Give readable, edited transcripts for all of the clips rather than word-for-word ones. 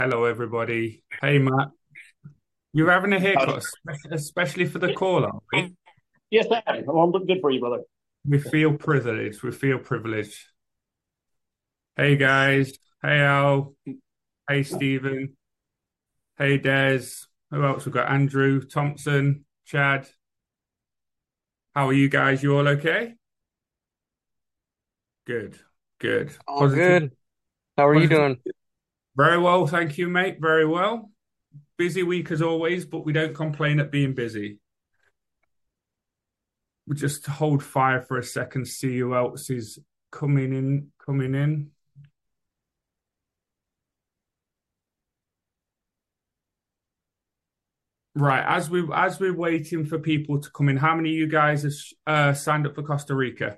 Hello, everybody. Hey, Matt. You're having a Howdy. haircut, especially for the call, aren't we? Yes, man. I'm looking good for you, brother. We feel privileged. We feel privileged. Hey, guys. Hey, Al. Hey, Stephen. Hey, Des. Who else? We've got Andrew, Thompson, Chad. How are you guys? You all okay? Good. Good. All Positive. good. How are you Positive. doing? Very well. Thank you, mate. Very well. Busy week as always, but we don't complain at being busy. We just hold fire for a second, see who else is coming in, coming in. Right, as we're waiting for people to come in, how many of you guys have signed up for Costa Rica?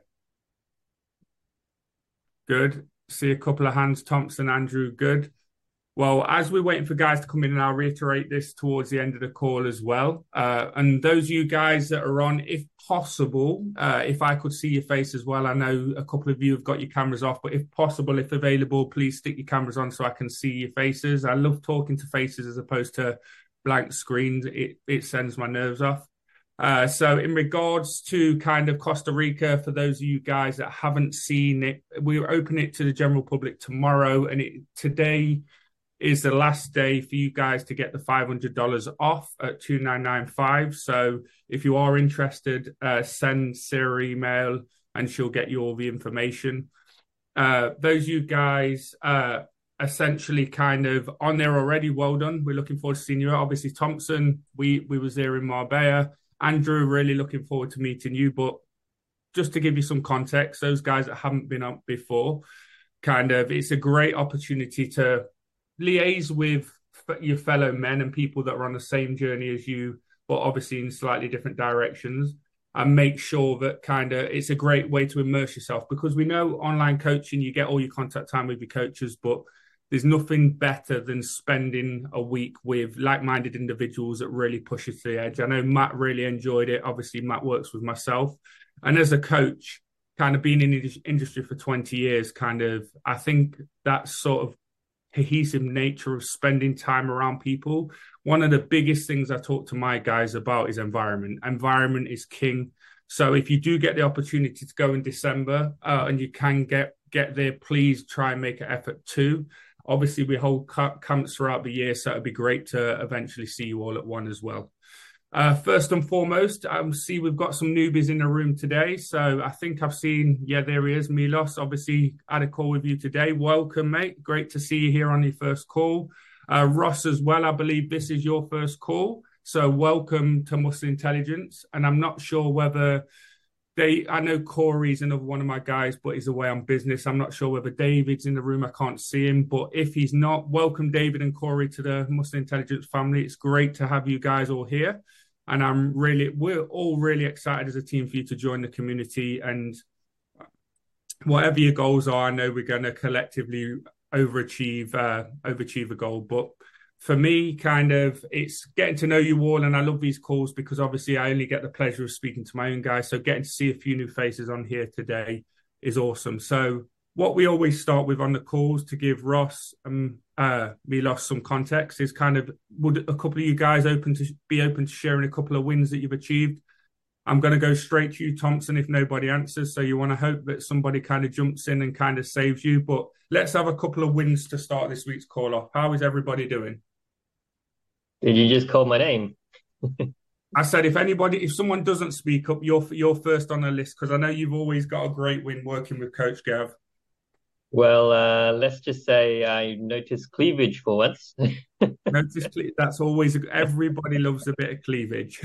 Good. See a couple of hands, Thompson, Andrew, good. Well, as we're waiting for guys to come in, and I'll reiterate this towards the end of the call as well. And those of you guys that are on, if possible, if I could see your face as well. I know a couple of you have got your cameras off, but if possible, if available, please stick your cameras on so I can see your faces. I love talking to faces as opposed to blank screens. It sends my nerves off. So in regards to kind of Costa Rica, for those of you guys that haven't seen it, we're opening it to the general public tomorrow, and today is the last day for you guys to get the $500 off at 2995. So if you are interested, send Sarah email and she'll get you all the information. Those you guys essentially kind of on there already, well done. We're looking forward to seeing you. Obviously, Thompson, we was there in Marbella. Andrew, really looking forward to meeting you. But just to give you some context, those guys that haven't been up before, kind of, it's a great opportunity to liaise with your fellow men and people that are on the same journey as you, but obviously in slightly different directions, and make sure that kind of it's a great way to immerse yourself because we know online coaching, you get all your contact time with your coaches, but there's nothing better than spending a week with like-minded individuals that really push you to the edge. I know Matt really enjoyed it. Obviously, Matt works with myself. And as a coach, kind of being in the industry for 20 years, kind of, I think that sort of cohesive nature of spending time around people. One of the biggest things I talk to my guys about is environment. Environment is king. So if you do get the opportunity to go in December and you can get there, please try and make an effort too. Obviously, we hold camps throughout the year, so it'd be great to eventually see you all at one as well. First and foremost, I see we've got some newbies in the room today. So I think I've seen, yeah, there he is, Milos. Obviously, had a call with you today. Welcome, mate. Great to see you here on your first call. Ross as well, I believe this is your first call. So welcome to Muscle Intelligence. And I'm not sure whether I know Corey's another one of my guys, but he's away on business. I'm not sure whether David's in the room. I can't see him, but if he's not, welcome David and Corey to the Muscle Intelligence family. It's great to have you guys all here. And we're all really excited as a team for you to join the community. And whatever your goals are, I know we're going to collectively overachieve a goal. But for me, kind of, it's getting to know you all, and I love these calls because obviously I only get the pleasure of speaking to my own guys. So getting to see a few new faces on here today is awesome. So what we always start with on the calls to give Ross Milos some context is kind of, would a couple of you guys be open to sharing a couple of wins that you've achieved? I'm going to go straight to you, Thompson, if nobody answers. So you want to hope that somebody kind of jumps in and kind of saves you. But let's have a couple of wins to start this week's call off. How is everybody doing? Did you just call my name? I said, if someone doesn't speak up, you're first on the list because I know you've always got a great win working with Coach Gav. Well, let's just say I noticed cleavage for once. Notice that's always everybody loves a bit of cleavage.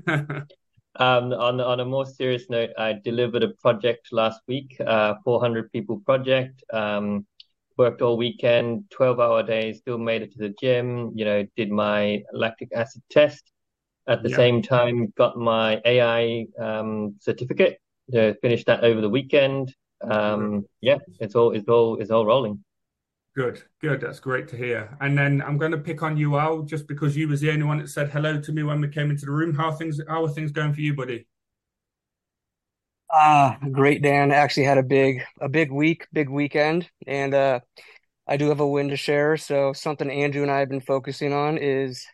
On a more serious note, I delivered a project last week, 400 people project. Worked all weekend, 12-hour days, still made it to the gym, did my lactic acid test. At the Yeah, same time, got my AI certificate. Finished that over the weekend. Yeah, it's all rolling. good, good. That's great to hear. And then I'm going to pick on you, Al, just because you was the only one that said hello to me when we came into the room. How are things going for you, buddy? Great, Dan. Actually had a big week, big weekend, and I do have a win to share. So something Andrew and I have been focusing on is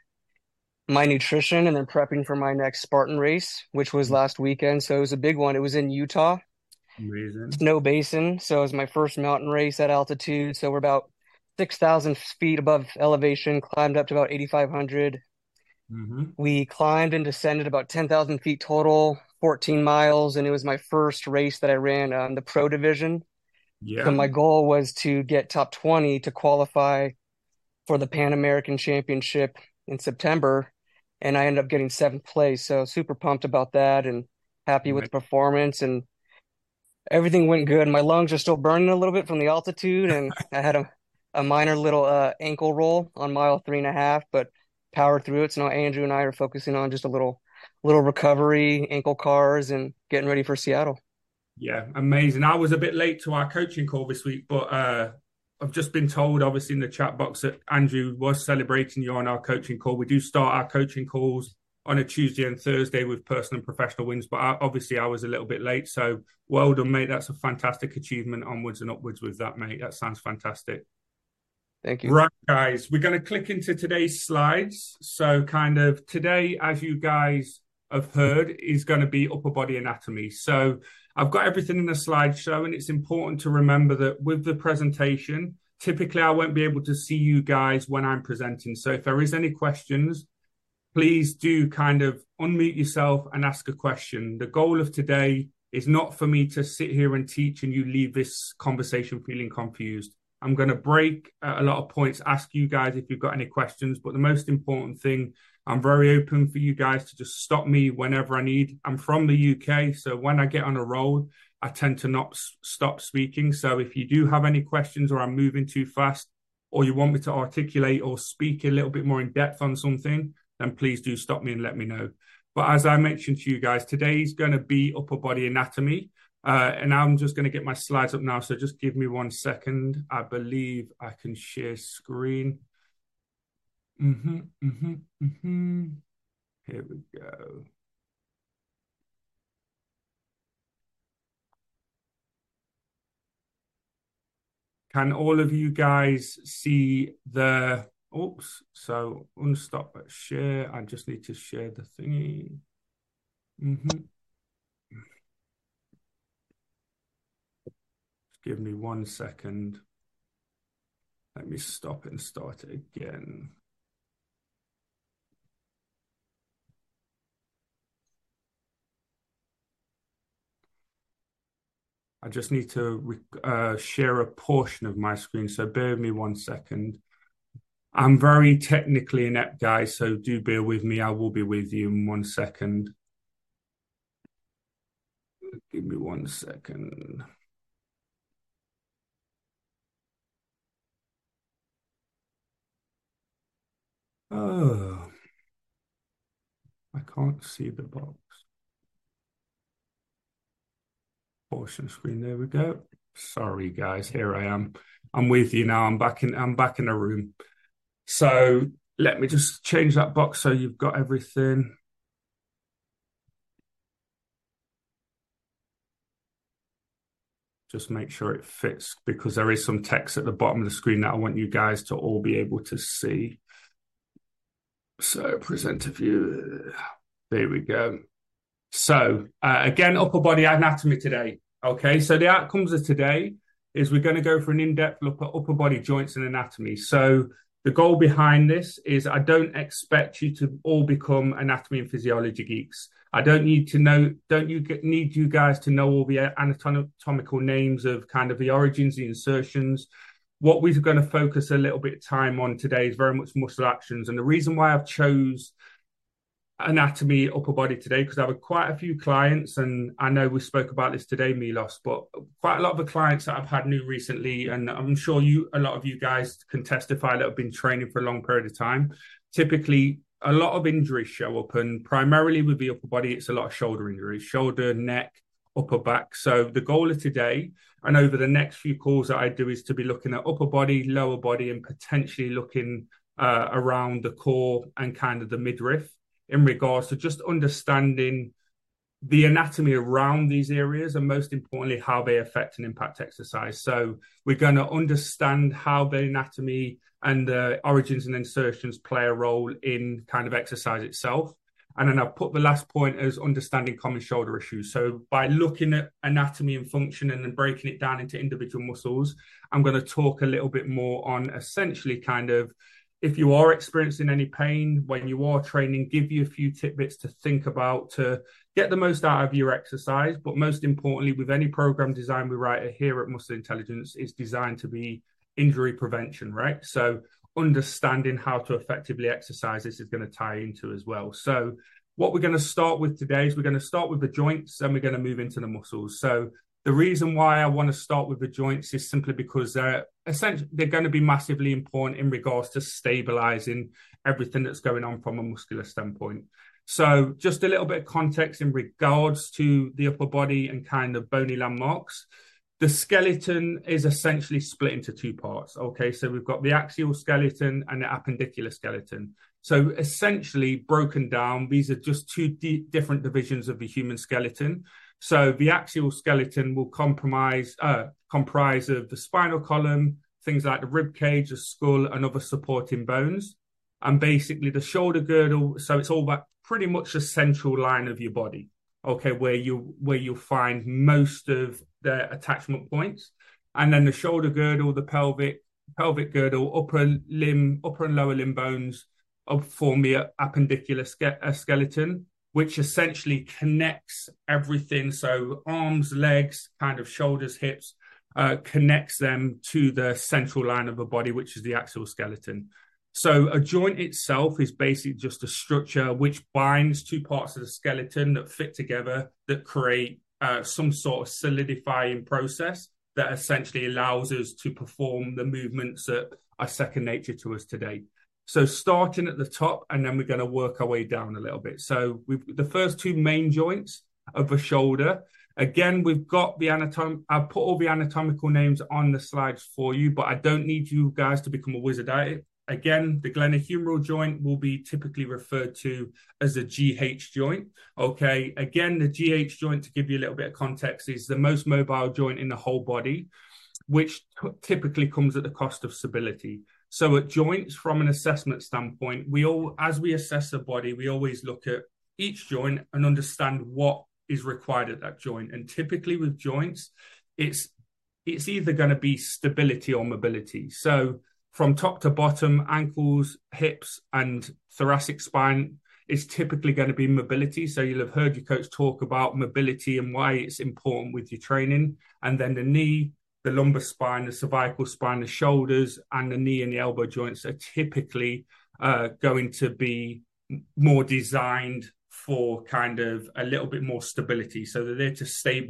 my nutrition and then prepping for my next Spartan race, which was last weekend. So it was a big one. It was in Utah, Amazing. Snow Basin. So it was my first mountain race at altitude. So we're about 6,000 feet above elevation, climbed up to about 8,500. Hmm. We climbed and descended about 10,000 feet total, 14 miles, and it was my first race that I ran the pro division. So Yeah. my goal was to get top 20 to qualify for the Pan American Championship in September, and I ended up getting seventh place. So super pumped about that and happy with the performance, and everything went good. My lungs are still burning a little bit from the altitude, and I had a minor little ankle roll on mile 3.5, but powered through it. So now Andrew and I are focusing on just a little recovery, ankle cars, and getting ready for Seattle. Yeah, amazing. I was a bit late to our coaching call this week, but I've just been told, obviously, in the chat box that Andrew was celebrating you on our coaching call. We do start our coaching calls on a Tuesday and Thursday with personal and professional wins, but obviously I was a little bit late. So well done, mate. That's a fantastic achievement, onwards and upwards with that, mate. That sounds fantastic. Thank you. Right, guys, we're going to click into today's slides. So kind of today, as you guys have heard, is going to be upper body anatomy. So I've got everything in the slideshow, and it's important to remember that with the presentation, typically I won't be able to see you guys when I'm presenting. So if there is any questions, please do kind of unmute yourself and ask a question. The goal of today is not for me to sit here and teach and you leave this conversation feeling confused. I'm going to break a lot of points, ask you guys if you've got any questions, but the most important thing, I'm very open for you guys to just stop me whenever I need. I'm from the UK, so when I get on a roll, I tend to not stop speaking. So if you do have any questions or I'm moving too fast, or you want me to articulate or speak a little bit more in depth on something, then please do stop me and let me know. But as I mentioned to you guys, today's going to be upper body anatomy. And I'm just going to get my slides up now. So just give me 1 second. I believe I can share screen. Here we go. Can all of you guys see the, oops, so unstop at share. I just need to share the thingy. Give me 1 second. Let me stop and start it again. I just need to share a portion of my screen, so bear with me 1 second. I'm very technically inept, guys, so do bear with me. I will be with you in 1 second. Give me 1 second. Oh, I can't see the box. Portion screen, there we go. Sorry, guys, here I am. I'm with you now. I'm back in the room. So let me just change that box so you've got everything. Just make sure it fits because there is some text at the bottom of the screen that I want you guys to all be able to see. So presenter view, there we go. So again, upper body anatomy today. Okay, so the outcomes of today is we're going to go for an in-depth look at upper body joints and anatomy. So the goal behind this is I don't expect you to all become anatomy and physiology geeks. I don't need to know, need you guys to know all the anatomical names of kind of the origins, the insertions. What we're going to focus a little bit of time on today is very much muscle actions. And the reason why I've chose anatomy upper body today, because I have quite a few clients, and I know we spoke about this today, Milos, but quite a lot of the clients that I've had new recently, and I'm sure a lot of you guys can testify that have been training for a long period of time. Typically, a lot of injuries show up, and primarily with the upper body, it's a lot of shoulder injuries, shoulder, neck, upper back. So the goal of today and over the next few calls that I do is to be looking at upper body, lower body, and potentially looking around the core and kind of the midriff in regards to just understanding the anatomy around these areas, and most importantly, how they affect and impact exercise. So we're going to understand how the anatomy and the origins and insertions play a role in kind of exercise itself. And then I've put the last point as understanding common shoulder issues. So by looking at anatomy and function and then breaking it down into individual muscles, I'm going to talk a little bit more on essentially kind of, if you are experiencing any pain when you are training, give you a few tidbits to think about to get the most out of your exercise. But most importantly, with any program design we write here at Muscle Intelligence, is designed to be injury prevention, right? So understanding how to effectively exercise, this is going to tie into as well. So what we're going to start with today is we're going to start with the joints and we're going to move into the muscles. So the reason why I want to start with the joints is simply because they're going to be massively important in regards to stabilizing everything that's going on from a muscular standpoint. So just a little bit of context in regards to the upper body and kind of bony landmarks. The skeleton is essentially split into two parts. Okay, so we've got the axial skeleton and the appendicular skeleton. So essentially broken down, these are just two different divisions of the human skeleton. So the axial skeleton will comprise of the spinal column, things like the rib cage, the skull, and other supporting bones. And basically the shoulder girdle, so it's all that pretty much the central line of your body, okay, where you'll find most of the attachment points. And then the shoulder girdle, the pelvic girdle, upper and lower limb bones form the appendicular skeleton, which essentially connects everything. So arms, legs, kind of shoulders, hips, connects them to the central line of the body, which is the axial skeleton. So a joint itself is basically just a structure which binds two parts of the skeleton that fit together, that create some sort of solidifying process that essentially allows us to perform the movements that are second nature to us today. So starting at the top, and then we're going to work our way down a little bit. So the first two main joints of the shoulder. Again, we've got the I've put all the anatomical names on the slides for you, but I don't need you guys to become a wizard at it. Again, the glenohumeral joint will be typically referred to as a GH joint. Okay, again, the GH joint, to give you a little bit of context, is the most mobile joint in the whole body, which typically comes at the cost of stability. So at joints, from an assessment standpoint, as we assess a body, we always look at each joint and understand what is required at that joint. And typically with joints, it's either going to be stability or mobility. So from top to bottom, ankles, hips, and thoracic spine is typically going to be mobility. So you'll have heard your coach talk about mobility and why it's important with your training. And then the knee, the lumbar spine, the cervical spine, the shoulders, and the knee and the elbow joints are typically going to be more designed for kind of a little bit more stability. So they're there to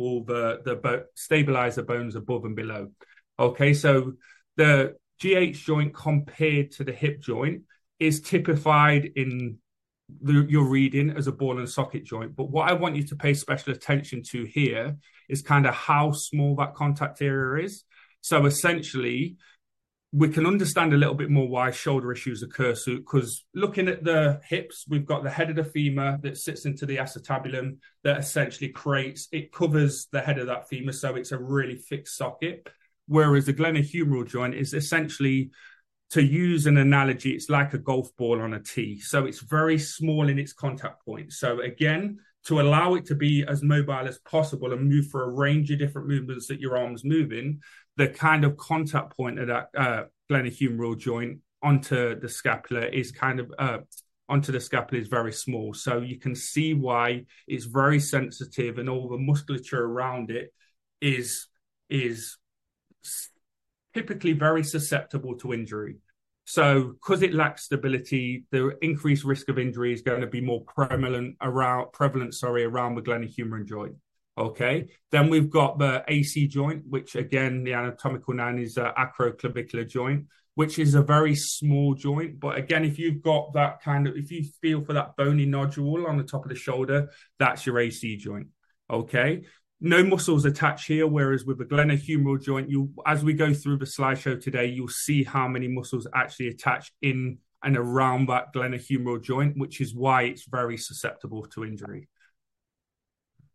stabilize the bones above and below. Okay, so the GH joint compared to the hip joint is typified in your reading as a ball and socket joint. But what I want you to pay special attention to here is kind of how small that contact area is. So essentially, we can understand a little bit more why shoulder issues occur. So, because looking at the hips, we've got the head of the femur that sits into the acetabulum that essentially covers the head of that femur. So it's a really fixed socket. Whereas the glenohumeral joint is essentially, to use an analogy, it's like a golf ball on a tee. So it's very small in its contact point. So again, to allow it to be as mobile as possible and move for a range of different movements that your arm's moving, the kind of contact point of that glenohumeral joint onto the scapula is very small. So you can see why it's very sensitive, and all the musculature around it is typically very susceptible to injury. So because it lacks stability, the increased risk of injury is going to be more prevalent around the glenohumeral joint. Okay. Then we've got the AC joint, which again, the anatomical name is acroclavicular joint, which is a very small joint. But again, if you've got that if you feel for that bony nodule on the top of the shoulder, that's your AC joint. Okay. No muscles attached here, whereas with the glenohumeral joint, as we go through the slideshow today, you'll see how many muscles actually attach in and around that glenohumeral joint, which is why it's very susceptible to injury.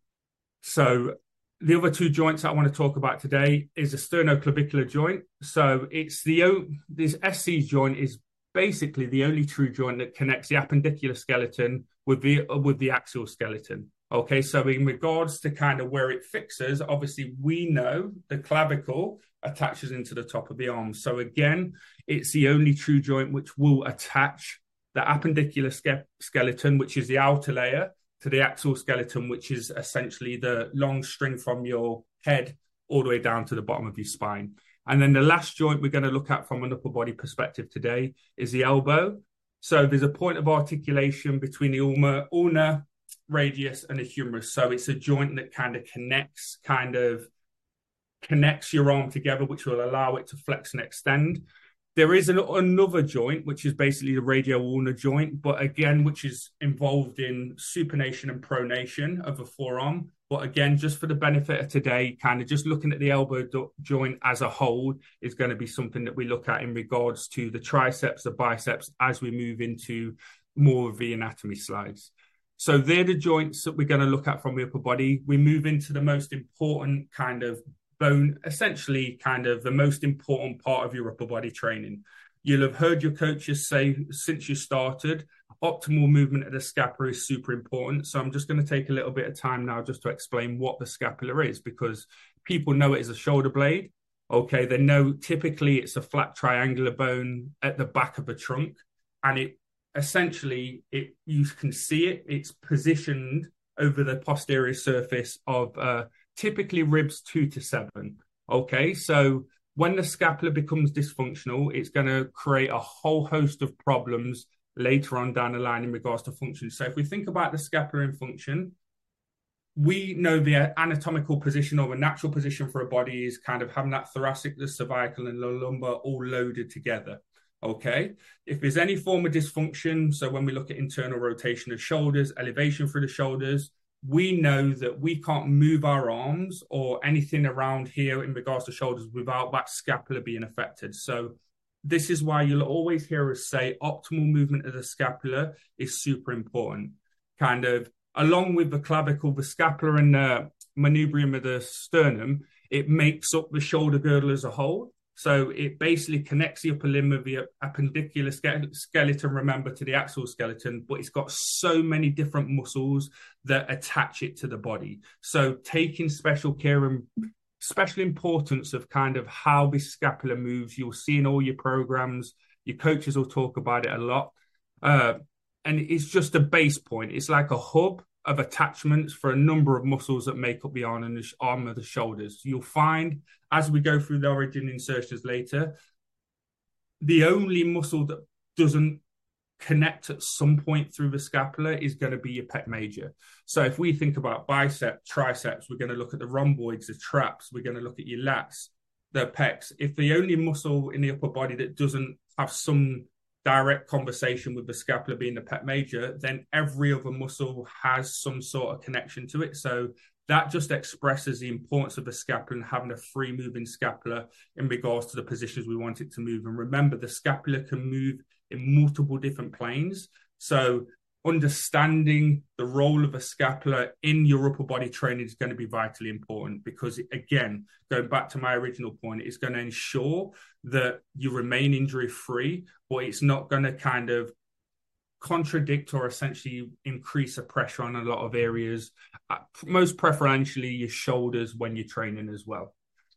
So the other two joints I want to talk about today is the sternoclavicular joint. So this SC joint is basically the only true joint that connects the appendicular skeleton with the axial skeleton. Okay, so in regards to kind of where it fixes, obviously we know the clavicle attaches into the top of the arm. So again, it's the only true joint which will attach the appendicular skeleton, which is the outer layer, to the axial skeleton, which is essentially the long string from your head all the way down to the bottom of your spine. And then the last joint we're going to look at from an upper body perspective today is the elbow. So there's a point of articulation between the ulnar radius and the humerus. So it's a joint that kind of connects your arm together, which will allow it to flex and extend. There is another joint, which is basically the radial-ulnar joint, but again, which is involved in supination and pronation of the forearm. But again, just for the benefit of today, kind of just looking at the elbow joint as a whole is going to be something that we look at in regards to the triceps, the biceps, as we move into more of the anatomy slides. So they're the joints that we're going to look at from the upper body. We move into the most important kind of bone, essentially kind of the most important part of your upper body training. You'll have heard your coaches say since you started, optimal movement of the scapula is super important. So I'm just going to take a little bit of time now just to explain what the scapula is, because people know it as a shoulder blade. Okay, they know typically it's a flat triangular bone at the back of the trunk, and you can see it's positioned over the posterior surface of typically ribs 2 to 7. Okay, so when the scapula becomes dysfunctional, it's going to create a whole host of problems later on down the line in regards to function. So if we think about the scapula in function, we know the anatomical position or the natural position for a body is kind of having that thoracic, the cervical, and the lumbar all loaded together. Okay, if there's any form of dysfunction, so when we look at internal rotation of shoulders, elevation through the shoulders, we know that we can't move our arms or anything around here in regards to shoulders without that scapula being affected. So this is why you'll always hear us say optimal movement of the scapula is super important. Kind of along with the clavicle, the scapula and the manubrium of the sternum, it makes up the shoulder girdle as a whole. So it basically connects the upper limb of the appendicular skeleton, remember, to the axial skeleton, but it's got so many different muscles that attach it to the body. So taking special care and special importance of kind of how this scapula moves, you'll see in all your programs, your coaches will talk about it a lot. And it's just a base point. It's like a hub of attachments for a number of muscles that make up the arm of the shoulders. You'll find as we go through the origin insertions later, the only muscle that doesn't connect at some point through the scapula is going to be your pec major. So if we think about biceps, triceps, we're going to look at the rhomboids, the traps, we're going to look at your lats, the pecs. If the only muscle in the upper body that doesn't have some direct conversation with the scapula being the pec major, then every other muscle has some sort of connection to it. So that just expresses the importance of the scapula and having a free moving scapula in regards to the positions we want it to move. And remember, the scapula can move in multiple different planes. So understanding the role of a scapula in your upper body training is going to be vitally important, because again, going back to my original point, it's going to ensure that you remain injury free, but it's not going to kind of contradict or essentially increase the pressure on a lot of areas, most preferentially your shoulders when you're training as well.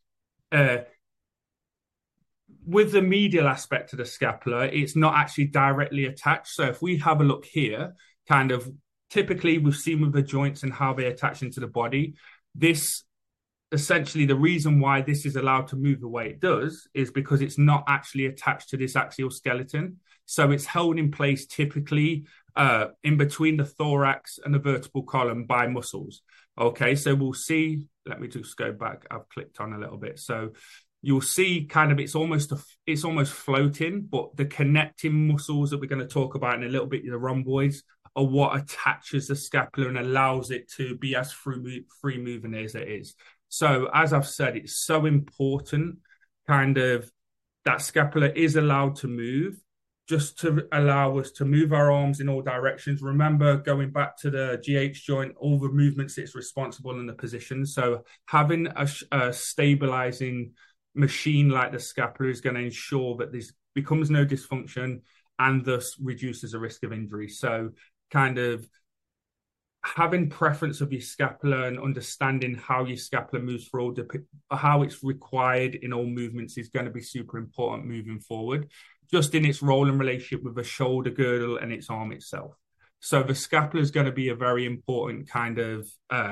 With the medial aspect of the scapula, it's not actually directly attached. So if we have a look here, kind of typically we've seen with the joints and how they attach into the body, this essentially the reason why this is allowed to move the way it does is because it's not actually attached to this axial skeleton. So it's held in place typically in between the thorax and the vertebral column by muscles. Okay, so we'll see, let me just go back, I've clicked on a little bit. So you'll see kind of it's almost floating, but the connecting muscles that we're going to talk about in a little bit, the rhomboids, are what attaches the scapula and allows it to be as free moving as it is. So as I've said, it's so important kind of that scapula is allowed to move just to allow us to move our arms in all directions. Remember, going back to the GH joint, all the movements it's responsible in the position. So having a stabilizing machine like the scapula is going to ensure that this becomes no dysfunction and thus reduces the risk of injury. So kind of having preference of your scapula and understanding how your scapula moves for all how it's required in all movements is going to be super important moving forward, just in its role and relationship with the shoulder girdle and its arm itself. So the scapula is going to be a very important kind of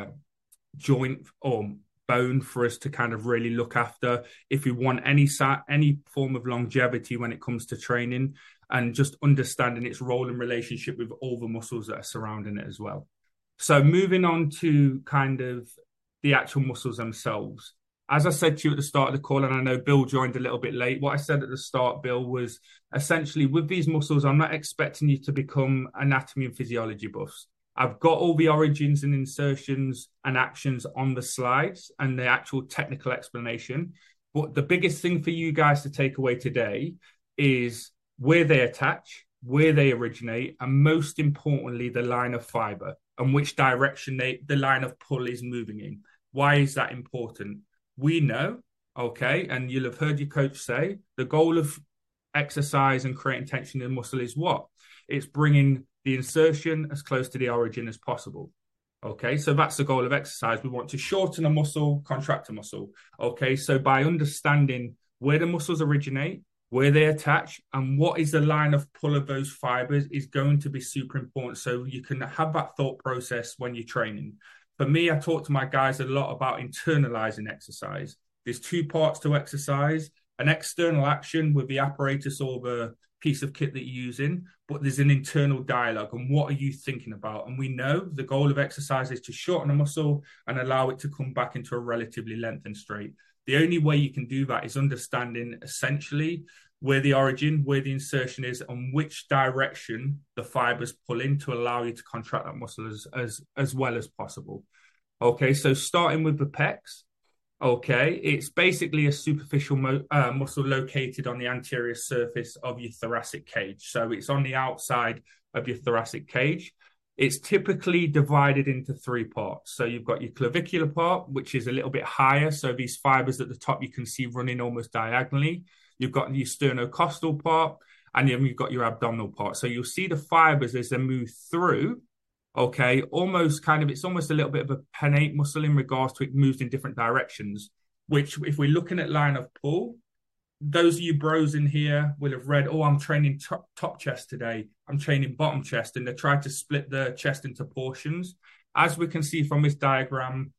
joint or bone for us to kind of really look after if we want any form of longevity when it comes to training, and just understanding its role and relationship with all the muscles that are surrounding it as well. So moving on to kind of the actual muscles themselves. As I said to you at the start of the call, and I know Bill joined a little bit late, what I said at the start, Bill, was essentially with these muscles, I'm not expecting you to become anatomy and physiology buffs. I've got all the origins and insertions and actions on the slides and the actual technical explanation. But the biggest thing for you guys to take away today is where they attach, where they originate, and most importantly, the line of fiber and which direction the line of pull is moving in. Why is that important? We know, okay, and you'll have heard your coach say, the goal of exercise and creating tension in the muscle is what? It's bringing the insertion as close to the origin as possible. Okay, so that's the goal of exercise. We want to shorten a muscle, contract a muscle. Okay, so by understanding where the muscles originate, where they attach, and what is the line of pull of those fibers is going to be super important. So you can have that thought process when you're training. For me, I talk to my guys a lot about internalizing exercise. There's two parts to exercise: an external action with the apparatus or the piece of kit that you're using, but there's an internal dialogue. And what are you thinking about? And we know the goal of exercise is to shorten a muscle and allow it to come back into a relatively lengthened straight. The only way you can do that is understanding essentially where the origin, where the insertion is, and which direction the fibers pull in to allow you to contract that muscle as well as possible. Okay, so starting with the pecs. Okay, it's basically a superficial muscle located on the anterior surface of your thoracic cage. So it's on the outside of your thoracic cage. It's typically divided into three parts. So you've got your clavicular part, which is a little bit higher. So these fibers at the top you can see running almost diagonally. You've got your sternocostal part, and then you've got your abdominal part. So you'll see the fibers as they move through. Okay, almost kind of, it's almost a little bit of a pennate muscle in regards to it moves in different directions, which if we're looking at line of pull, those of you bros in here will have read, oh, I'm training top chest today. I'm training bottom chest. And they try to split the chest into portions. As we can see from this diagram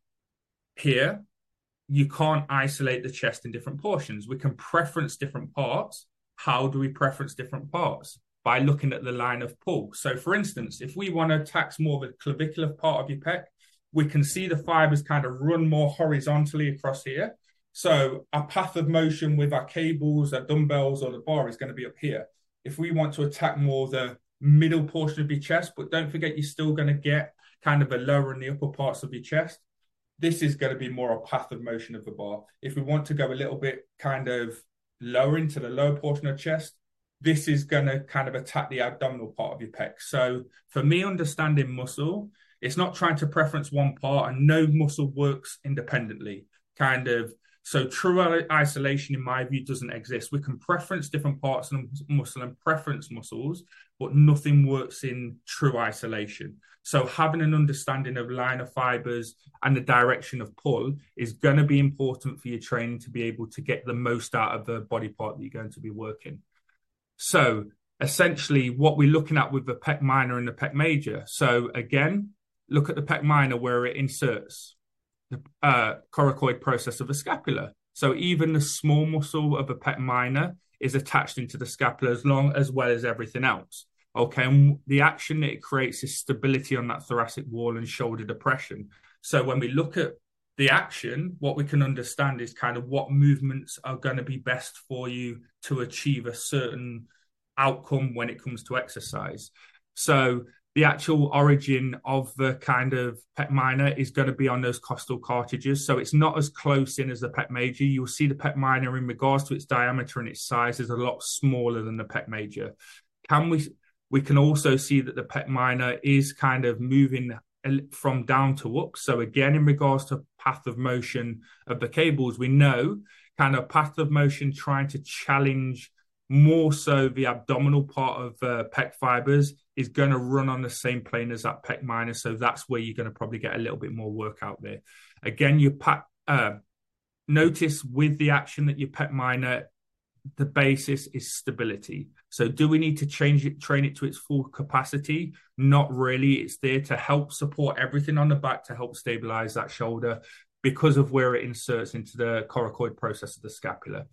here, you can't isolate the chest in different portions. We can preference different parts. How do we preference different parts? By looking at the line of pull. So for instance, if we want to tax more of the clavicular part of your pec, we can see the fibers kind of run more horizontally across here. So our path of motion with our cables, our dumbbells, or the bar is going to be up here. If we want to attack more the middle portion of your chest, but don't forget you're still going to get kind of a lower and the upper parts of your chest, this is going to be more a path of motion of the bar. If we want to go a little bit kind of lower into the lower portion of chest, this is going to kind of attack the abdominal part of your pec. So for me, understanding muscle, it's not trying to preference one part, and no muscle works independently. Kind of, so true isolation, in my view, doesn't exist. We can preference different parts of the muscle and preference muscles, but nothing works in true isolation. So having an understanding of line of fibers and the direction of pull is going to be important for your training to be able to get the most out of the body part that you're going to be working. So essentially what we're looking at with the pec minor and the pec major. So again, look at the pec minor where it inserts the coracoid process of the scapula. So even the small muscle of the pec minor is attached into the scapula as well as everything else. Okay, and the action that it creates is stability on that thoracic wall and shoulder depression. So when we look at the action, what we can understand is kind of what movements are going to be best for you to achieve a certain outcome when it comes to exercise. So the actual origin of the kind of pec minor is going to be on those costal cartilages. So it's not as close in as the pec major. You'll see the pec minor in regards to its diameter and its size is a lot smaller than the pec major. We can also see that the pec minor is kind of moving from down to up. So again, in regards to path of motion of the cables, we know kind of path of motion trying to challenge more so the abdominal part of pec fibers is going to run on the same plane as that pec minor. So that's where you're going to probably get a little bit more work out there. Again, notice with the action that your pec minor, the basis is stability. So do we need to train it to its full capacity? Not really. It's there to help support everything on the back to help stabilize that shoulder because of where it inserts into the coracoid process of the scapula.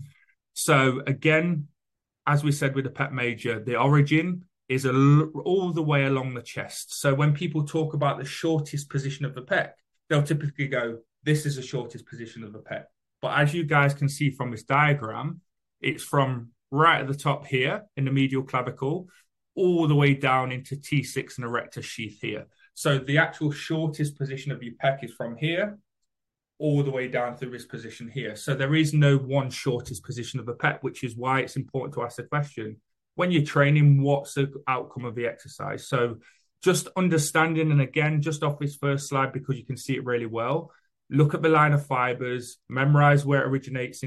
So again, as we said with the pec major, the origin is all the way along the chest. So when people talk about the shortest position of the pec, they'll typically go, this is the shortest position of the pec. But as you guys can see from this diagram, it's from right at the top here in the medial clavicle, all the way down into T6 and erector sheath here. So the actual shortest position of your pec is from here, all the way down to this position here. So there is no one shortest position of the pec, which is why it's important to ask the question, when you're training, what's the outcome of the exercise? So just understanding, and again, just off this first slide, because you can see it really well, look at the line of fibers, memorize where it originates,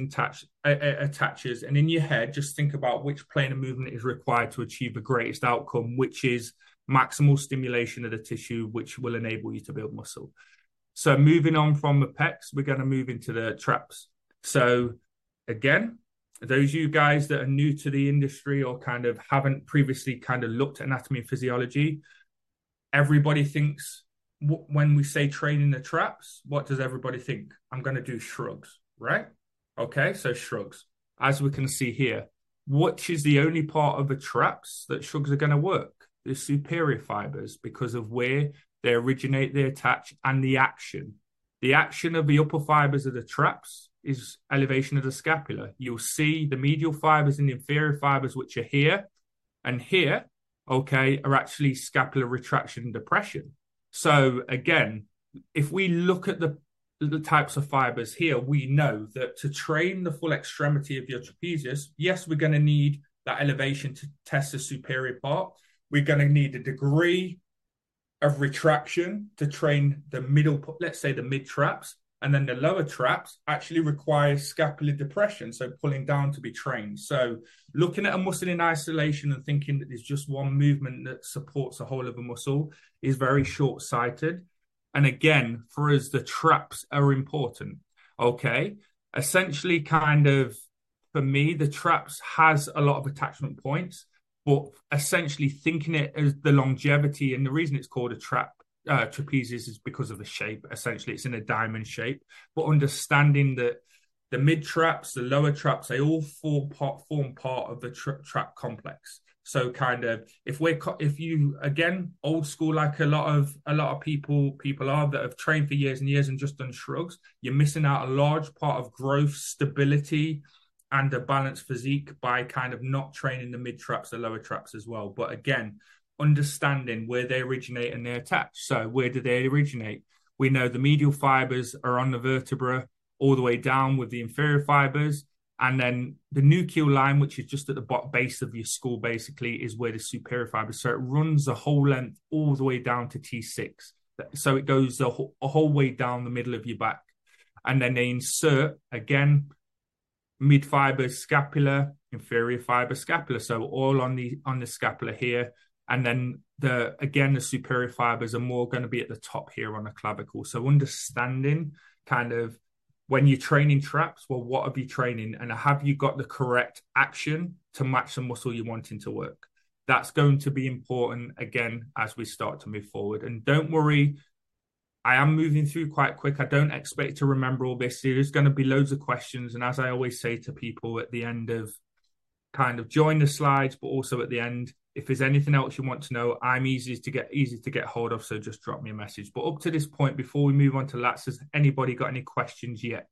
attaches, and in your head, just think about which plane of movement is required to achieve the greatest outcome, which is maximal stimulation of the tissue, which will enable you to build muscle. So moving on from the pecs, we're going to move into the traps. So again, those of you guys that are new to the industry or kind of haven't previously kind of looked at anatomy and physiology, everybody thinks, when we say training the traps, what does everybody think? I'm going to do shrugs, right? Okay, so shrugs. As we can see here, which is the only part of the traps that shrugs are going to work? The superior fibers, because of where they originate, they attach, and the action. The action of the upper fibers of the traps is elevation of the scapula. You'll see the medial fibers and the inferior fibers, which are here and here, okay, are actually scapular retraction and depression. So again, if we look at the types of fibers here, we know that to train the full extremity of your trapezius, yes, we're going to need that elevation to test the superior part. We're going to need a degree of retraction to train the middle, let's say the mid traps, and then the lower traps actually require scapular depression, so pulling down to be trained. So looking at a muscle in isolation and thinking that there's just one movement that supports the whole of a muscle is very short-sighted. And again, for us, the traps are important, okay? Essentially, kind of, for me, the traps has a lot of attachment points, but essentially thinking it as the longevity, and the reason it's called a trapezius is because of the shape. Essentially, it's in a diamond shape, but understanding that the mid traps, the lower traps, they all form part of the trap complex. So kind of, if you again old school, like a lot of people are that have trained for years and years and just done shrugs, you're missing out a large part of growth, stability, and a balanced physique by kind of not training the mid traps, the lower traps as well. But again, understanding where they originate and they attach. So where do they originate? We know the medial fibers are on the vertebra all the way down with the inferior fibers. And then the nuchal line, which is just at the base of your skull, basically, is where the superior fibers. So it runs the whole length all the way down to T6. So it goes a whole way down the middle of your back. And then they insert, again, mid fibers scapula, inferior fiber scapula. So all on the scapula here. And then the superior fibers are more going to be at the top here on the clavicle. So understanding kind of when you're training traps, well, what are you training? And have you got the correct action to match the muscle you're wanting to work? That's going to be important, again, as we start to move forward. And don't worry, I am moving through quite quick. I don't expect to remember all this. There's going to be loads of questions. And as I always say to people at the end of kind of join the slides, but also at the end, if there's anything else you want to know, I'm easy to get hold of. So just drop me a message. But up to this point, before we move on to lats, has anybody got any questions yet?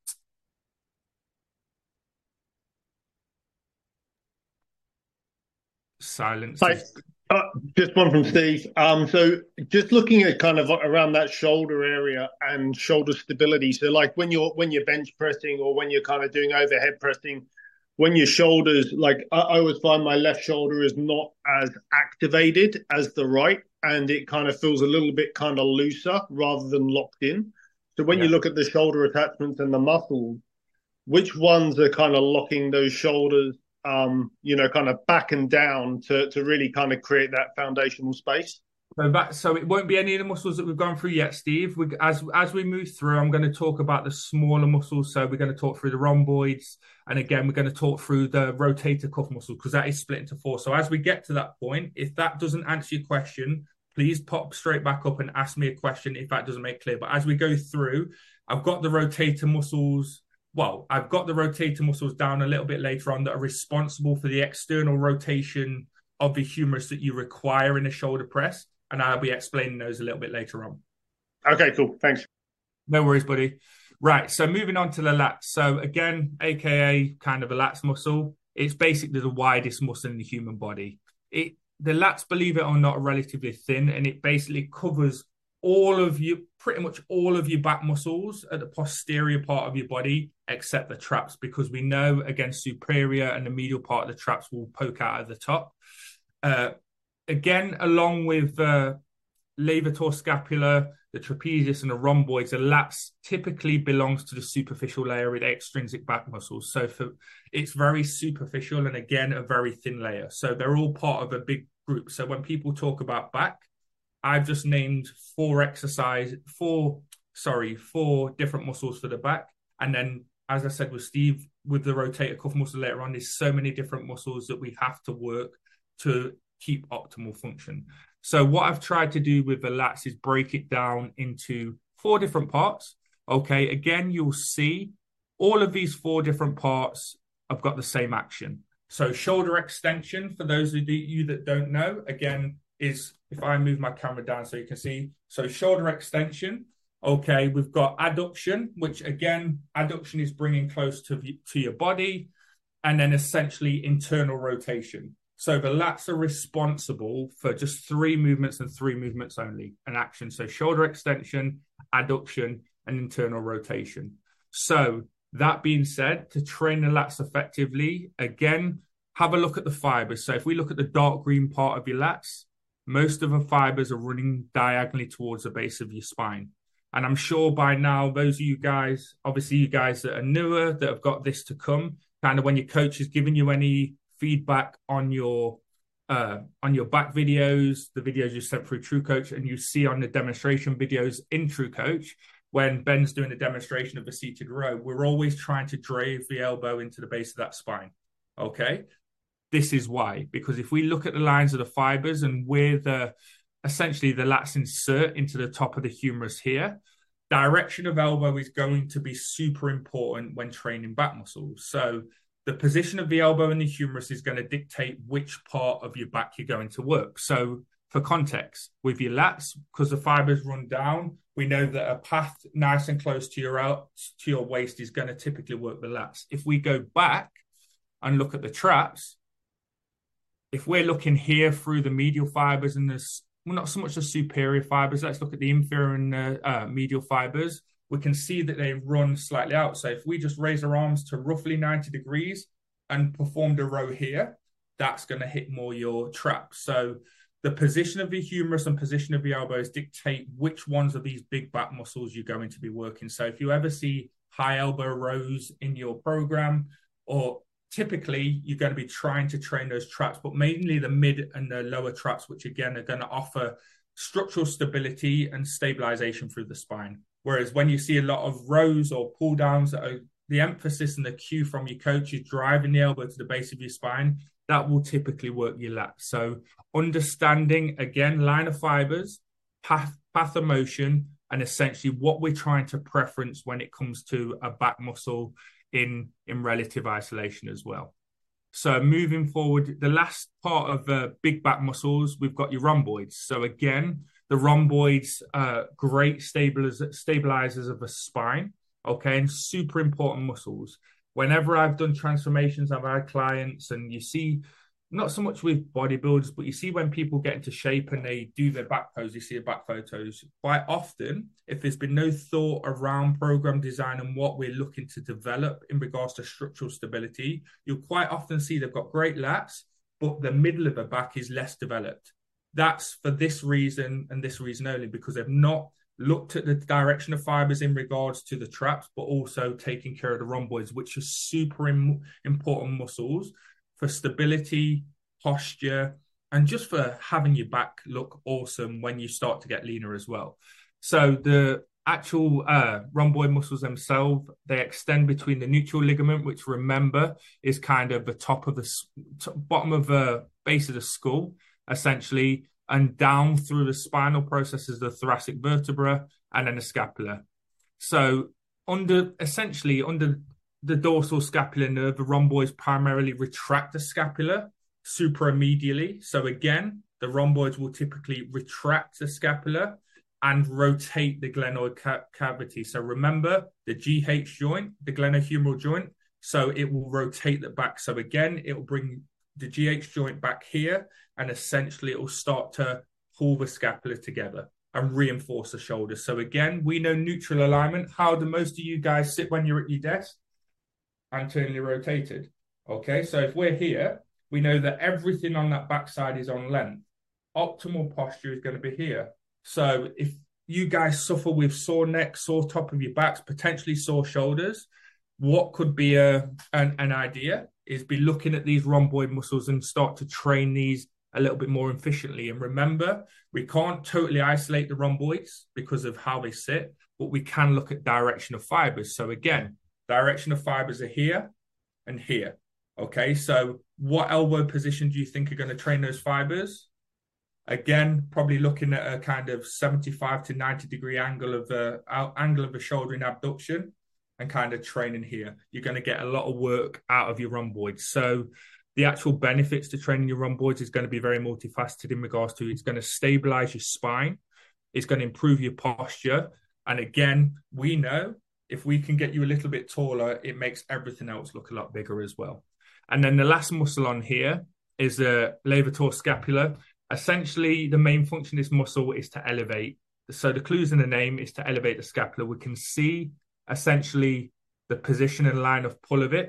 Silence. Just one from Steve. So just looking at kind of around that shoulder area and shoulder stability. So like when you're bench pressing or when you're kind of doing overhead pressing, when your shoulders, like I always find my left shoulder is not as activated as the right, and it kind of feels a little bit kind of looser rather than locked in. So when you look at the shoulder attachments and the muscles, which ones are kind of locking those shoulders, kind of back and down to really kind of create that foundational space? So it won't be any of the muscles that we've gone through yet, Steve. As we move through, I'm going to talk about the smaller muscles. So we're going to talk through the rhomboids, and again, we're going to talk through the rotator cuff muscle because that is split into four. So as we get to that point, if that doesn't answer your question, please pop straight back up and ask me a question if that doesn't make clear. But as we go through, I've got the rotator muscles. Well, I've got the rotator muscles down a little bit later on that are responsible for the external rotation of the humerus that you require in a shoulder press. And I'll be explaining those a little bit later on. Okay, cool. Thanks. No worries, buddy. Right, so moving on to the lats. So again, AKA kind of a lats muscle. It's basically the widest muscle in the human body. The lats, believe it or not, are relatively thin, and it basically covers pretty much all of your back muscles at the posterior part of your body, except the traps, because we know, again, superior and the medial part of the traps will poke out at the top. Again, along with levator scapula, the trapezius and the rhomboids, the lats typically belongs to the superficial layer with extrinsic back muscles. So it's very superficial and, again, a very thin layer. So they're all part of a big group. So when people talk about back, I've just named four different muscles for the back. And then, as I said with Steve, with the rotator cuff muscle later on, there's so many different muscles that we have to work to keep optimal function. So what I've tried to do with the lats is break it down into four different parts. Okay, again, you'll see all of these four different parts have got the same action. So shoulder extension, for those of you that don't know, again, is if I move my camera down so you can see. So shoulder extension, okay, we've got adduction, which again, adduction is bringing close to your body, and then essentially internal rotation. So the lats are responsible for just three movements and three movements only, an action. So shoulder extension, adduction, and internal rotation. So that being said, to train the lats effectively, again, have a look at the fibers. So if we look at the dark green part of your lats, most of the fibers are running diagonally towards the base of your spine. And I'm sure by now, those of you guys, obviously you guys that are newer, that have got this to come, kind of when your coach is giving you any feedback on your back videos, the videos you sent through TrueCoach, and you see on the demonstration videos in TrueCoach, when Ben's doing a demonstration of a seated row, we're always trying to drive the elbow into the base of that spine. Okay. This is why, because if we look at the lines of the fibers and where essentially the lats insert into the top of the humerus here, direction of elbow is going to be super important when training back muscles. So the position of the elbow in the humerus is going to dictate which part of your back you're going to work. So for context, with your lats, because the fibers run down, we know that a path nice and close to your waist is going to typically work the lats. If we go back and look at the traps, if we're looking here through the medial fibers and not so much the superior fibers, let's look at the inferior and medial fibers. We can see that they run slightly out. So if we just raise our arms to roughly 90 degrees and perform the row here, that's going to hit more your trap. So the position of the humerus and position of the elbows dictate which ones of these big back muscles you're going to be working. So if you ever see high elbow rows in your program, or typically you're going to be trying to train those traps, but mainly the mid and the lower traps, which again are going to offer structural stability and stabilization through the spine. Whereas when you see a lot of rows or pull downs, the emphasis and the cue from your coach is driving the elbow to the base of your spine, that will typically work your lats. So understanding, again, line of fibers, path of motion, and essentially what we're trying to preference when it comes to a back muscle in relative isolation as well. So moving forward, the last part of big back muscles, we've got your rhomboids. So again, the rhomboids are great stabilizers of the spine, okay, and super important muscles. Whenever I've done transformations, I've had clients, and you see not so much with bodybuilders, but you see when people get into shape and they do their back pose, you see the back photos. Quite often, if there's been no thought around program design and what we're looking to develop in regards to structural stability, you'll quite often see they've got great lats, but the middle of the back is less developed. That's for this reason and this reason only, because they've not looked at the direction of fibers in regards to the traps, but also taking care of the rhomboids, which are super important muscles for stability, posture, and just for having your back look awesome when you start to get leaner as well. So the actual rhomboid muscles themselves, they extend between the nuchal ligament, which remember is kind of the top of the bottom of the base of the skull, essentially, and down through the spinal processes, the thoracic vertebra, and then the scapula. So under the dorsal scapular nerve, the rhomboids primarily retract the scapula supramedially. So again, the rhomboids will typically retract the scapula and rotate the glenoid cavity. So remember the GH joint, the glenohumeral joint, so it will rotate the back. So again, it will bring the GH joint back here, and essentially it will start to pull the scapula together and reinforce the shoulders. So again, we know neutral alignment. How do most of you guys sit when you're at your desk? Internally rotated. Okay, so if we're here, we know that everything on that backside is on length. Optimal posture is going to be here. So if you guys suffer with sore neck, sore top of your backs, potentially sore shoulders, what could be an idea is be looking at these rhomboid muscles and start to train these a little bit more efficiently. And remember, we can't totally isolate the rhomboids because of how they sit, but we can look at direction of fibers. So again, direction of fibers are here and here. Okay, so what elbow position do you think are going to train those fibers? Again, probably looking at a kind of 75 to 90 degree angle of the shoulder in abduction and kind of training here. You're going to get a lot of work out of your rhomboids. So the actual benefits to training your rhomboids is going to be very multifaceted in regards to it's going to stabilize your spine. It's going to improve your posture. And again, we know if we can get you a little bit taller, it makes everything else look a lot bigger as well. And then the last muscle on here is the levator scapula. Essentially, the main function of this muscle is to elevate. So the clues in the name is to elevate the scapula. We can see essentially the position and line of pull of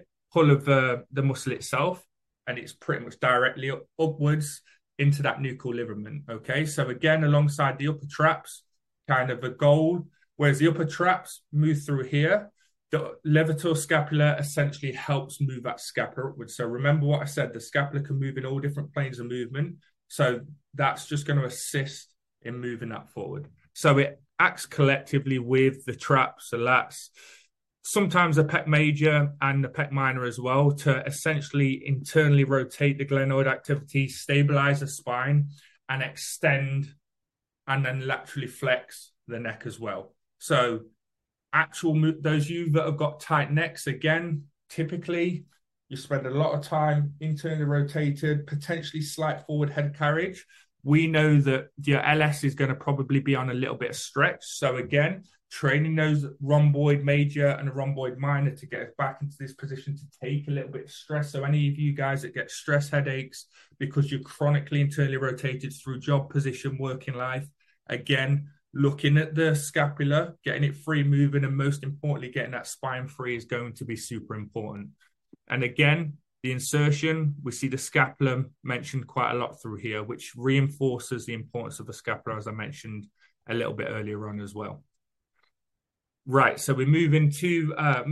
the muscle itself, and it's pretty much directly upwards into that nuchal ligament. Okay, so again, alongside the upper traps, kind of a goal, whereas the upper traps move through here, the levator scapula essentially helps move that scapula upwards. So remember what I said, the scapula can move in all different planes of movement. So that's just going to assist in moving that forward. So it acts collectively with the traps, the lats, sometimes the pec major and the pec minor as well, to essentially internally rotate the glenoid activity, stabilize the spine, and extend and then laterally flex the neck as well. So those of you that have got tight necks, again, typically you spend a lot of time internally rotated, potentially slight forward head carriage. We know that your LS is going to probably be on a little bit of stretch. So again, training those rhomboid major and a rhomboid minor to get us back into this position to take a little bit of stress. So any of you guys that get stress headaches because you're chronically internally rotated through job position, working life, again, looking at the scapula, getting it free moving, and most importantly, getting that spine free is going to be super important. And again, the insertion, we see the scapula mentioned quite a lot through here, which reinforces the importance of the scapula, as I mentioned a little bit earlier on as well. Right, so we're moving into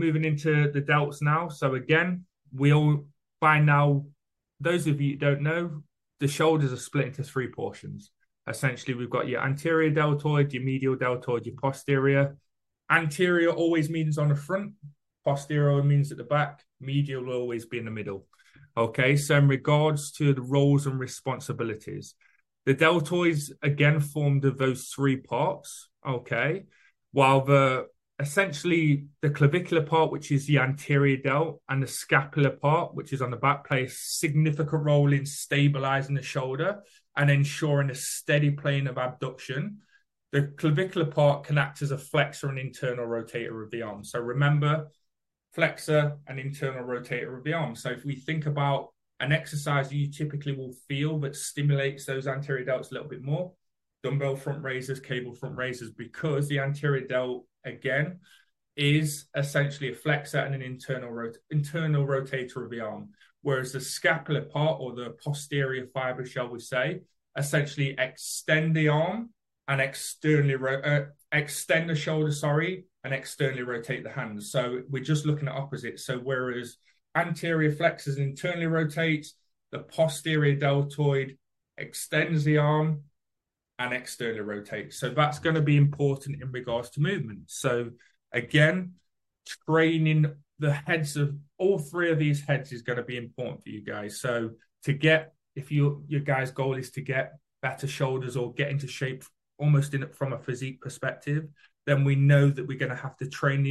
the delts now. So again, we all, by now, those of you who don't know, the shoulders are split into three portions. Essentially, we've got your anterior deltoid, your medial deltoid, your posterior. Anterior always means on the front. Posterior means at the back. Medial will always be in the middle. Okay, so in regards to the roles and responsibilities, the deltoids, again, formed of those three parts. Okay, while essentially the clavicular part, which is the anterior delt, and the scapular part, which is on the back, play a significant role in stabilizing the shoulder and ensuring a steady plane of abduction. The clavicular part can act as a flexor and internal rotator of the arm. So remember, flexor and internal rotator of the arm. So if we think about an exercise you typically will feel that stimulates those anterior delts a little bit more. Dumbbell front raisers, cable front raisers, because the anterior delt, again, is essentially a flexor and an internal rotator of the arm, whereas the scapular part, or the posterior fiber, shall we say, essentially extend the arm and externally extend the shoulder, and externally rotate the hands. So we're just looking at opposites. So whereas anterior flexors internally rotates, the posterior deltoid extends the arm and externally rotates. So that's going to be important in regards to movement. So again, training the heads of all three of these heads is going to be important for you guys. So to get, if your guys' goal is to get better shoulders or get into shape almost from a physique perspective, then we know that we're going to have to train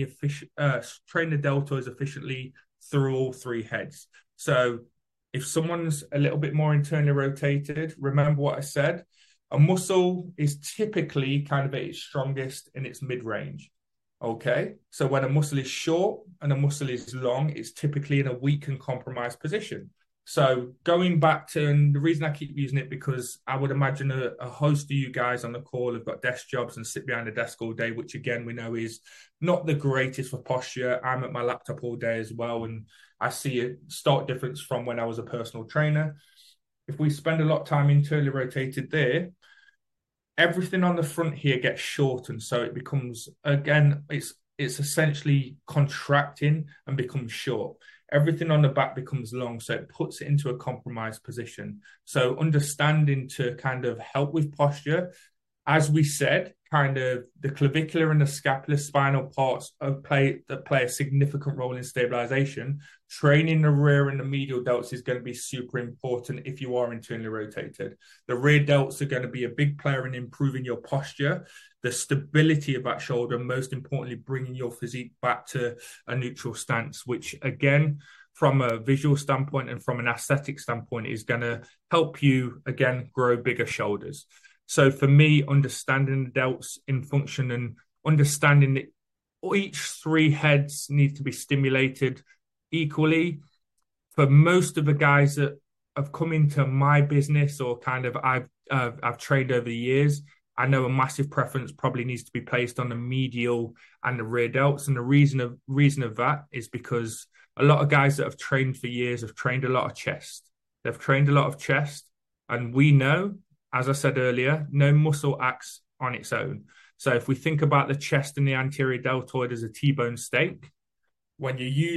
the deltoids efficiently through all three heads. So if someone's a little bit more internally rotated, remember what I said, a muscle is typically kind of at its strongest in its mid-range. Okay, so when a muscle is short and a muscle is long, it's typically in a weak and compromised position. So going back to, and the reason I keep using it, because I would imagine a host of you guys on the call have got desk jobs and sit behind a desk all day, which again, we know is not the greatest for posture. I'm at my laptop all day as well, and I see a stark difference from when I was a personal trainer. If we spend a lot of time internally rotated there, everything on the front here gets shortened. So it becomes, again, it's essentially contracting and becomes short. Everything on the back becomes long, so it puts it into a compromised position. So understanding to kind of help with posture, as we said, kind of the clavicular and the scapular spinal parts play a significant role in stabilization. Training the rear and the medial delts is going to be super important if you are internally rotated. The rear delts are going to be a big player in improving your posture, the stability of that shoulder, and most importantly, bringing your physique back to a neutral stance, which again, from a visual standpoint and from an aesthetic standpoint, is going to help you, again, grow bigger shoulders. So for me, understanding the delts in function and understanding that each three heads need to be stimulated equally. For most of the guys that have come into my business or kind of I've trained over the years, I know a massive preference probably needs to be placed on the medial and the rear delts. And the reason of that is because a lot of guys that have trained for years have trained a lot of chest. They've trained a lot of chest. And we know, as I said earlier, no muscle acts on its own. So if we think about the chest and the anterior deltoid as a T-bone steak, when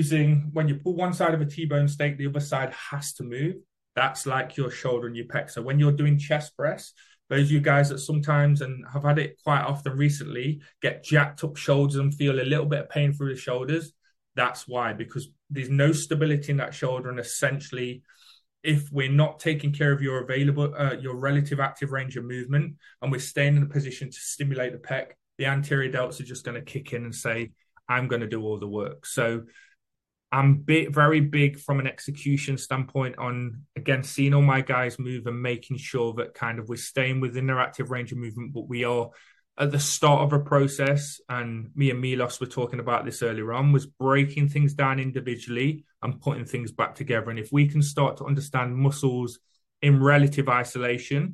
you pull one side of a T-bone steak, the other side has to move. That's like your shoulder and your pec. So when you're doing chest press, those of you guys that sometimes, and have had it quite often recently, get jacked up shoulders and feel a little bit of pain through the shoulders, that's why, because there's no stability in that shoulder. And essentially, if we're not taking care of your relative active range of movement, and we're staying in a position to stimulate the pec, the anterior delts are just going to kick in and say, I'm going to do all the work. So I'm very big from an execution standpoint on, again, seeing all my guys move and making sure that kind of we're staying within their active range of movement, but we are at the start of a process. And me and Milos were talking about this earlier on, was breaking things down individually and putting things back together. And if we can start to understand muscles in relative isolation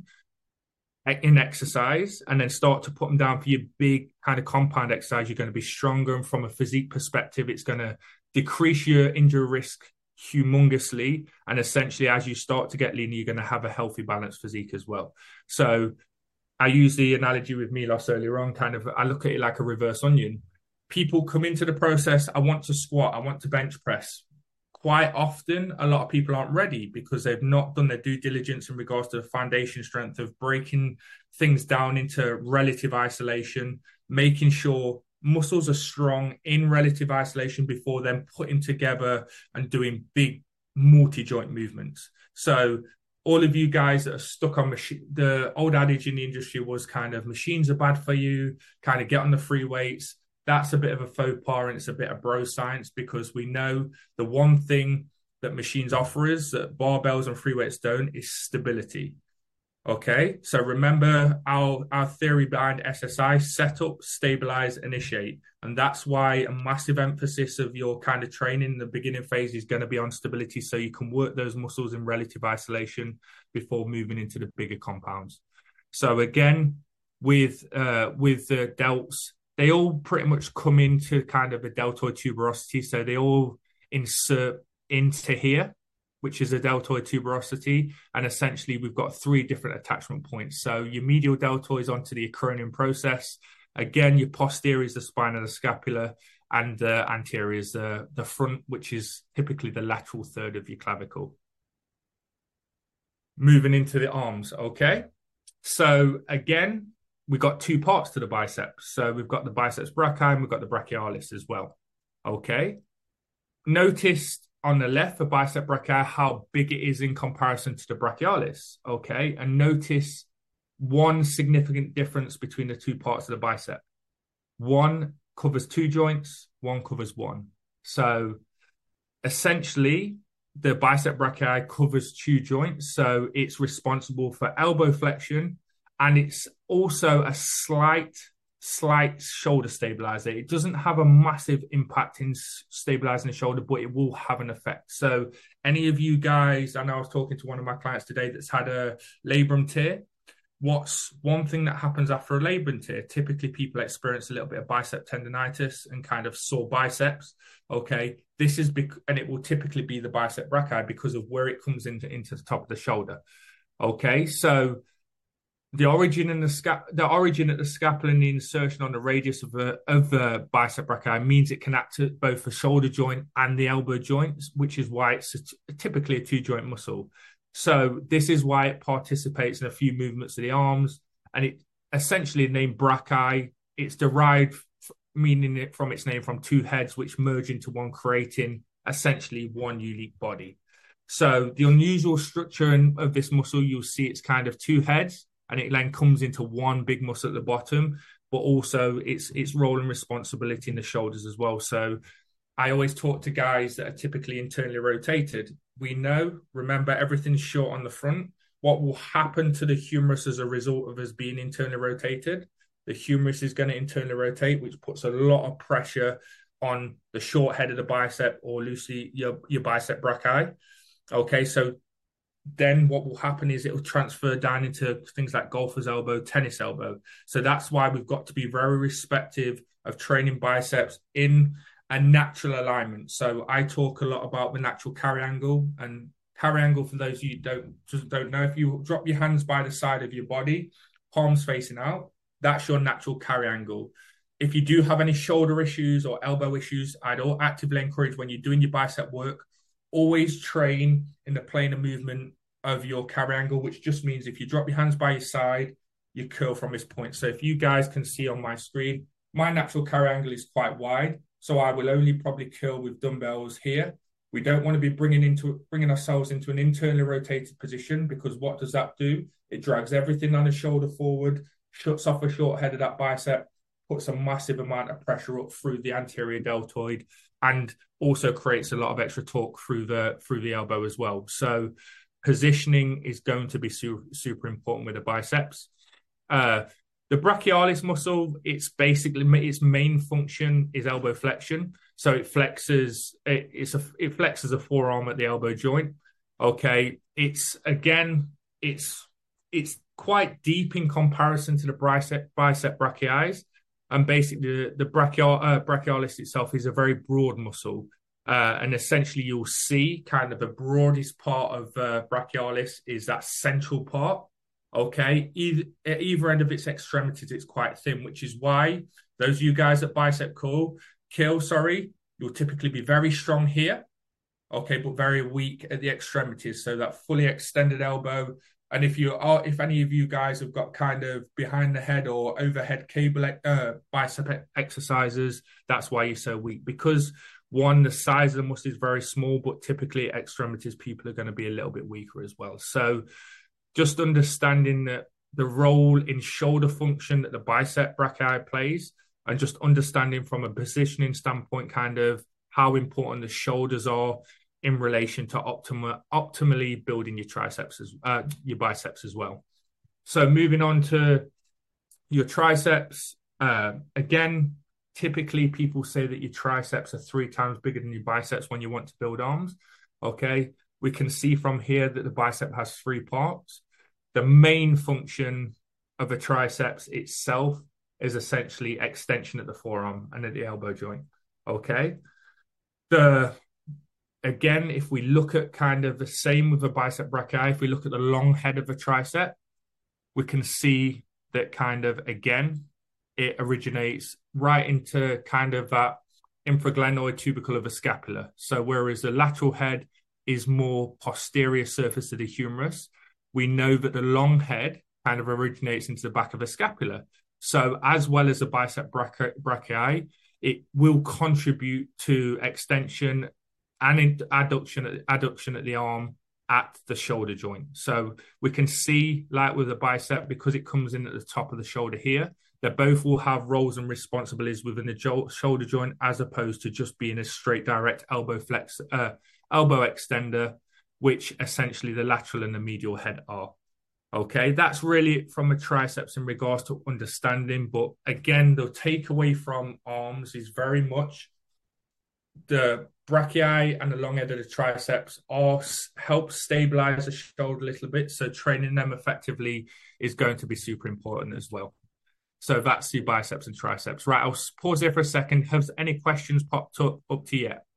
in exercise, and then start to put them down for your big kind of compound exercise, you're going to be stronger. And from a physique perspective, it's going to decrease your injury risk humongously. And essentially, as you start to get leaner, you're going to have a healthy, balanced physique as well. So I use the analogy with Milos earlier on, kind of, I look at it like a reverse onion. People come into the process, I want to squat, I want to bench press. Quite often, a lot of people aren't ready because they've not done their due diligence in regards to the foundation strength of breaking things down into relative isolation, making sure muscles are strong in relative isolation before then putting together and doing big multi-joint movements. So all of you guys that are stuck on the old adage in the industry was kind of machines are bad for you, kind of get on the free weights. That's a bit of a faux pas, and it's a bit of bro science, because we know the one thing that machines offer us that barbells and free weights don't is stability. Okay, so remember our theory behind SSI: set up, stabilize, initiate. And that's why a massive emphasis of your kind of training in the beginning phase is going to be on stability, so you can work those muscles in relative isolation before moving into the bigger compounds. So again, with the delts, they all pretty much come into kind of a deltoid tuberosity. So they all insert into here, which is a deltoid tuberosity. And essentially, we've got 3 different attachment points. So your medial deltoid is onto the acromion process. Again, your posterior is the spine of the scapula, and the anterior is the front, which is typically the lateral third of your clavicle. Moving into the arms, okay? So again, we've got 2 parts to the biceps. So we've got the biceps brachii and we've got the brachialis as well, okay? Notice on the left for bicep brachii how big it is in comparison to the brachialis, okay? And notice one significant difference between the 2 parts of the bicep. One covers 2 joints, one covers 1. So essentially, the bicep brachii covers 2 joints, so it's responsible for elbow flexion, and it's also a slight shoulder stabilizer. It doesn't have a massive impact in stabilizing the shoulder, but it will have an effect. So any of you guys, I know I was talking to one of my clients today that's had a labrum tear. What's one thing that happens after a labrum tear? Typically, people experience a little bit of bicep tendonitis and kind of sore biceps. Okay, this is and it will typically be the bicep brachii because of where it comes into the top of the shoulder. Okay, so the origin at the scapula and the insertion on the radius of the bicep brachii means it can act at both the shoulder joint and the elbow joints, which is why it's typically a 2-joint muscle. So this is why it participates in a few movements of the arms, and it essentially named brachii. It's derived meaning it from its name from 2 heads which merge into one, creating essentially one unique body. So the unusual structure of this muscle, you'll see it's kind of 2 heads, and it then comes into one big muscle at the bottom, but also its role and responsibility in the shoulders as well. So I always talk to guys that are typically internally rotated. We know, remember, everything's short on the front. What will happen to the humerus as a result of us being internally rotated? The humerus is going to internally rotate, which puts a lot of pressure on the short head of the bicep, or loosely your bicep brachii. Okay, so then what will happen is it will transfer down into things like golfer's elbow, tennis elbow. So that's why we've got to be very respective of training biceps in a natural alignment. So I talk a lot about the natural carry angle, and carry angle, for those of you who don't know, if you drop your hands by the side of your body, palms facing out, that's your natural carry angle. If you do have any shoulder issues or elbow issues, I'd actively encourage, when you're doing your bicep work, always train in the plane of movement of your carry angle, which just means if you drop your hands by your side, you curl from this point. So if you guys can see on my screen, my natural carry angle is quite wide, so I will only probably curl with dumbbells here. We don't want to be bringing ourselves into an internally rotated position, because what does that do? It drags everything on the shoulder forward, shuts off the short head of that bicep, puts a massive amount of pressure up through the anterior deltoid, and also creates a lot of extra torque through the elbow as well. So positioning is going to be super important with the biceps. The brachialis muscle, it's basically, its main function is elbow flexion. So it flexes a forearm at the elbow joint. Okay, it's quite deep in comparison to the bicep brachii, and basically the brachialis itself is a very broad muscle. And essentially, you'll see kind of the broadest part of brachialis is that central part. Okay, at either end of its extremities, it's quite thin, which is why those of you guys at bicep kill, you'll typically be very strong here, okay, but very weak at the extremities. So that fully extended elbow. And if any of you guys have got kind of behind the head or overhead cable bicep exercises, that's why you're so weak, because one, the size of the muscle is very small, but typically at extremities, people are going to be a little bit weaker as well. So just understanding that the role in shoulder function that the bicep brachii plays, and just understanding from a positioning standpoint kind of how important the shoulders are in relation to optimally building your biceps as well. So moving on to your triceps, again, typically people say that your triceps are 3 times bigger than your biceps when you want to build arms. Okay, we can see from here that the bicep has 3 parts. The main function of a triceps itself is essentially extension at the forearm and at the elbow joint. Okay, again, if we look at kind of the same with a bicep brachii, if we look at the long head of a tricep, we can see that kind of, again, it originates right into kind of that infraglenoid tubercle of the scapula. So whereas the lateral head is more posterior surface of the humerus, we know that the long head kind of originates into the back of the scapula. So as well as the bicep brachii, it will contribute to extension and adduction at the arm at the shoulder joint. So we can see, like with the bicep, because it comes in at the top of the shoulder here, they both will have roles and responsibilities within the shoulder joint, as opposed to just being a straight direct elbow extender, which essentially the lateral and the medial head are. Okay, that's really it from a triceps in regards to understanding. But again, the takeaway from arms is very much the brachii and the long head of the triceps help stabilize the shoulder a little bit. So training them effectively is going to be super important as well. So that's the biceps and triceps. Right, I'll pause there for a second. Have any questions popped up to you yet?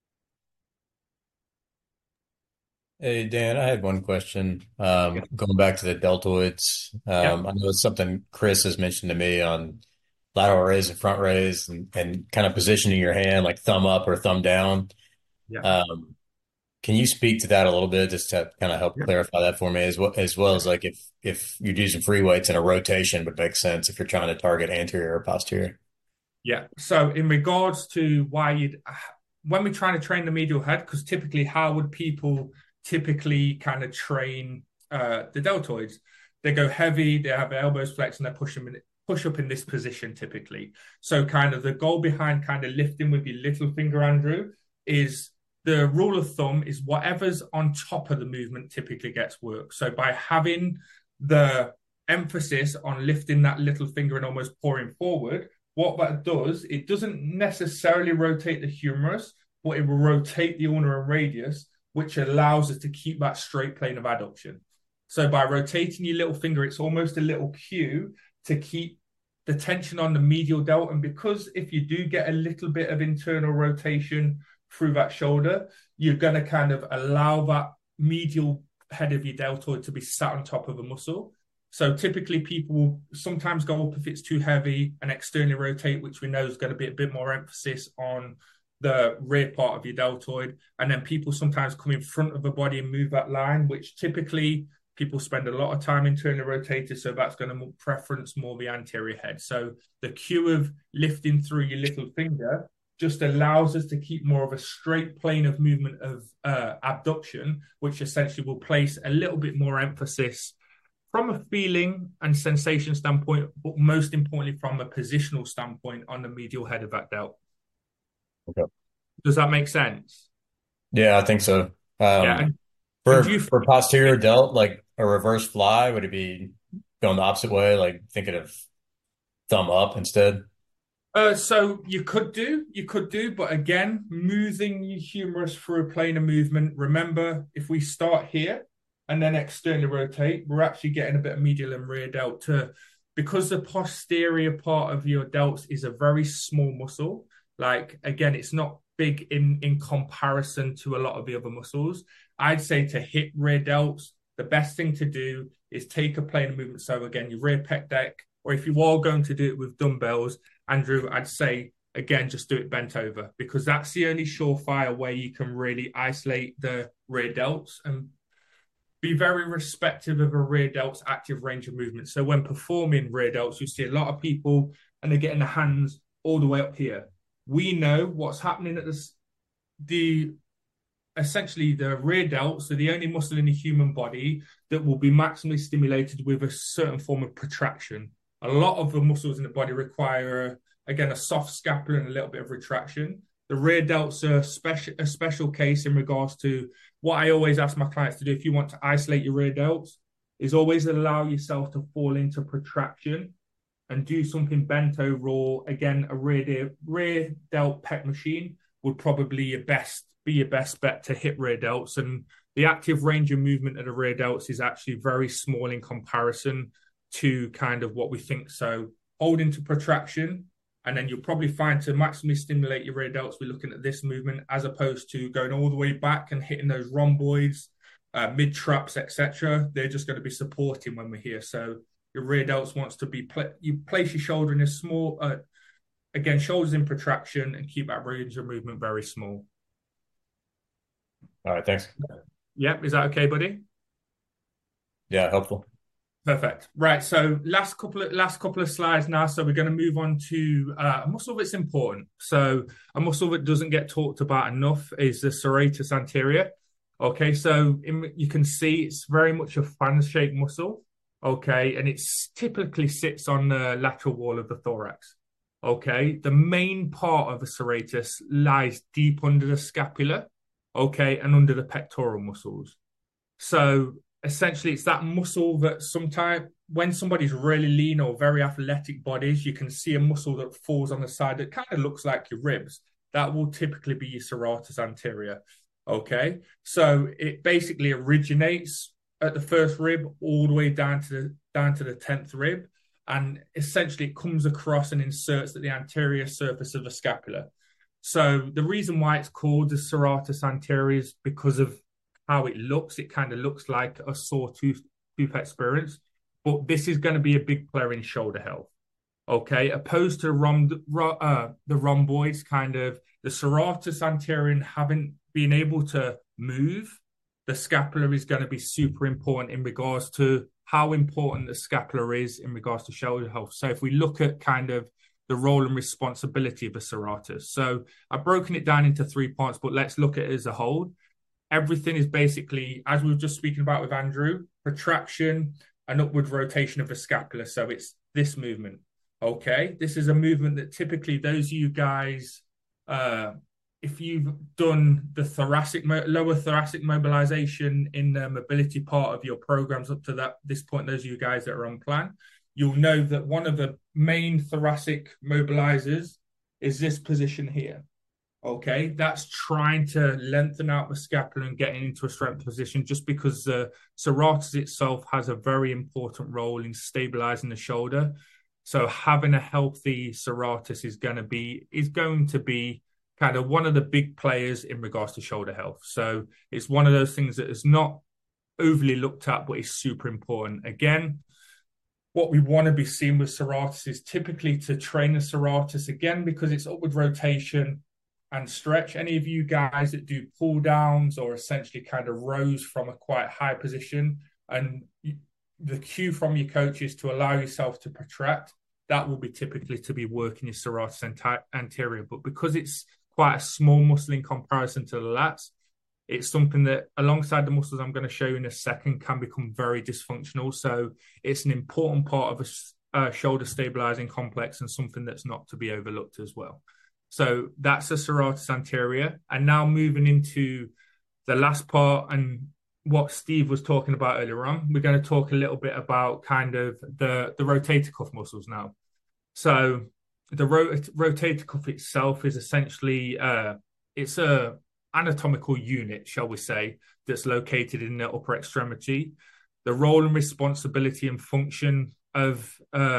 Hey, Dan, I had one question. Going back to the deltoids, I know it's something Chris has mentioned to me on lateral raise and front raise and kind of positioning your hand like thumb up or thumb down. Can you speak to that a little bit just to kind of help clarify that for me as well as like if you're using free weights and a rotation would make sense if you're trying to target anterior or posterior? Yeah. So in regards to when we're trying to train the medial head, because typically how would people typically kind of train the deltoids? They go heavy, they have their elbows flexed, and they push up in this position typically. So kind of the goal behind kind of lifting with your little finger, Andrew, is the rule of thumb is whatever's on top of the movement typically gets work. So by having the emphasis on lifting that little finger and almost pouring forward, what that does, it doesn't necessarily rotate the humerus, but it will rotate the ulnar and radius, which allows us to keep that straight plane of adduction. So by rotating your little finger, it's almost a little cue to keep the tension on the medial delt. And because if you do get a little bit of internal rotation through that shoulder, you're going to kind of allow that medial head of your deltoid to be sat on top of a muscle. So typically people will sometimes go up if it's too heavy and externally rotate, which we know is going to be a bit more emphasis on the rear part of your deltoid. And then people sometimes come in front of the body and move that line, which typically people spend a lot of time internally rotated. So that's going to preference more the anterior head. So the cue of lifting through your little finger just allows us to keep more of a straight plane of movement of abduction, which essentially will place a little bit more emphasis from a feeling and sensation standpoint, but most importantly from a positional standpoint on the medial head of that delt. Okay. Does that make sense? Yeah, I think so. For posterior delt, like a reverse fly, would it be going the opposite way, like thinking of thumb up instead? So you could do, but again, moving your humerus through a plane of movement. Remember, if we start here and then externally rotate, we're actually getting a bit of medial and rear delt because the posterior part of your delts is a very small muscle. Like, again, it's not big in comparison to a lot of the other muscles. I'd say to hit rear delts, the best thing to do is take a plane of movement. So again, your rear pec deck, or if you are going to do it with dumbbells, Andrew, I'd say, again, just do it bent over, because that's the only surefire way you can really isolate the rear delts and be very respective of a rear delt's active range of movement. So when performing rear delts, you see a lot of people and they're getting the hands all the way up here. We know what's happening at essentially the rear delt, so the only muscle in the human body that will be maximally stimulated with a certain form of protraction. A lot of the muscles in the body require, again, a soft scapula and a little bit of retraction. The rear delt's a special case in regards to what I always ask my clients to do. If you want to isolate your rear delts, is always allow yourself to fall into protraction and do something bent over, or again, a rear delt pec machine would probably be your best bet to hit rear delts. And the active range of movement of the rear delts is actually very small in comparison to kind of what we think. So hold into protraction, and then you'll probably find to maximally stimulate your rear delts, we're looking at this movement, as opposed to going all the way back and hitting those rhomboids, mid traps, etc. They're just going to be supporting when we're here. So your rear delts wants to be, you place your shoulder in a small, again, shoulders in protraction, and keep that range of movement very small. All right, thanks. Yep, is that okay, buddy? Yeah, helpful. Perfect. Right. So last couple of slides now. So we're going to move on to a muscle that's important. So a muscle that doesn't get talked about enough is the serratus anterior. Okay. So you can see it's very much a fan-shaped muscle. Okay. And it typically sits on the lateral wall of the thorax. Okay. The main part of the serratus lies deep under the scapula. Okay. And under the pectoral muscles. So essentially, it's that muscle that sometimes when somebody's really lean or very athletic bodies, you can see a muscle that falls on the side that kind of looks like your ribs. That will typically be your serratus anterior. Okay, so it basically originates at the first rib all the way down to the 10th rib, and essentially it comes across and inserts at the anterior surface of the scapula. So the reason why it's called the serratus anterior is because of how it looks. It kind of looks like a sawtooth experience, but this is going to be a big player in shoulder health. Okay, opposed to the rhomboids, kind of the serratus anterior haven't been able to move. The scapula is going to be super important in regards to how important the scapula is in regards to shoulder health. So if we look at kind of the role and responsibility of the serratus, so I've broken it down into 3 parts, but let's look at it as a whole. Everything is basically, as we were just speaking about with Andrew, protraction and upward rotation of the scapula. So it's this movement. Okay. This is a movement that typically those of you guys, if you've done the lower thoracic mobilization in the mobility part of your programs up to this point, those of you guys that are on plan, you'll know that one of the main thoracic mobilizers is this position here. Okay, that's trying to lengthen out the scapula and getting into a strength position, just because the serratus itself has a very important role in stabilizing the shoulder. So having a healthy serratus is going to be kind of one of the big players in regards to shoulder health. So it's one of those things that is not overly looked at, but is super important. Again, what we want to be seeing with serratus is typically to train the serratus, again, because it's upward rotation and stretch. Any of you guys that do pull downs or essentially kind of rows from a quite high position, and the cue from your coach is to allow yourself to protract, that will be typically to be working your serratus anterior. But because it's quite a small muscle in comparison to the lats, it's something that alongside the muscles I'm going to show you in a second can become very dysfunctional. So it's an important part of a shoulder stabilizing complex and something that's not to be overlooked as well. So that's the serratus anterior. And now moving into the last part and what Steve was talking about earlier on, we're going to talk a little bit about kind of the rotator cuff muscles now. So the rotator cuff itself is essentially, it's a anatomical unit, shall we say, that's located in the upper extremity. The role and responsibility and function of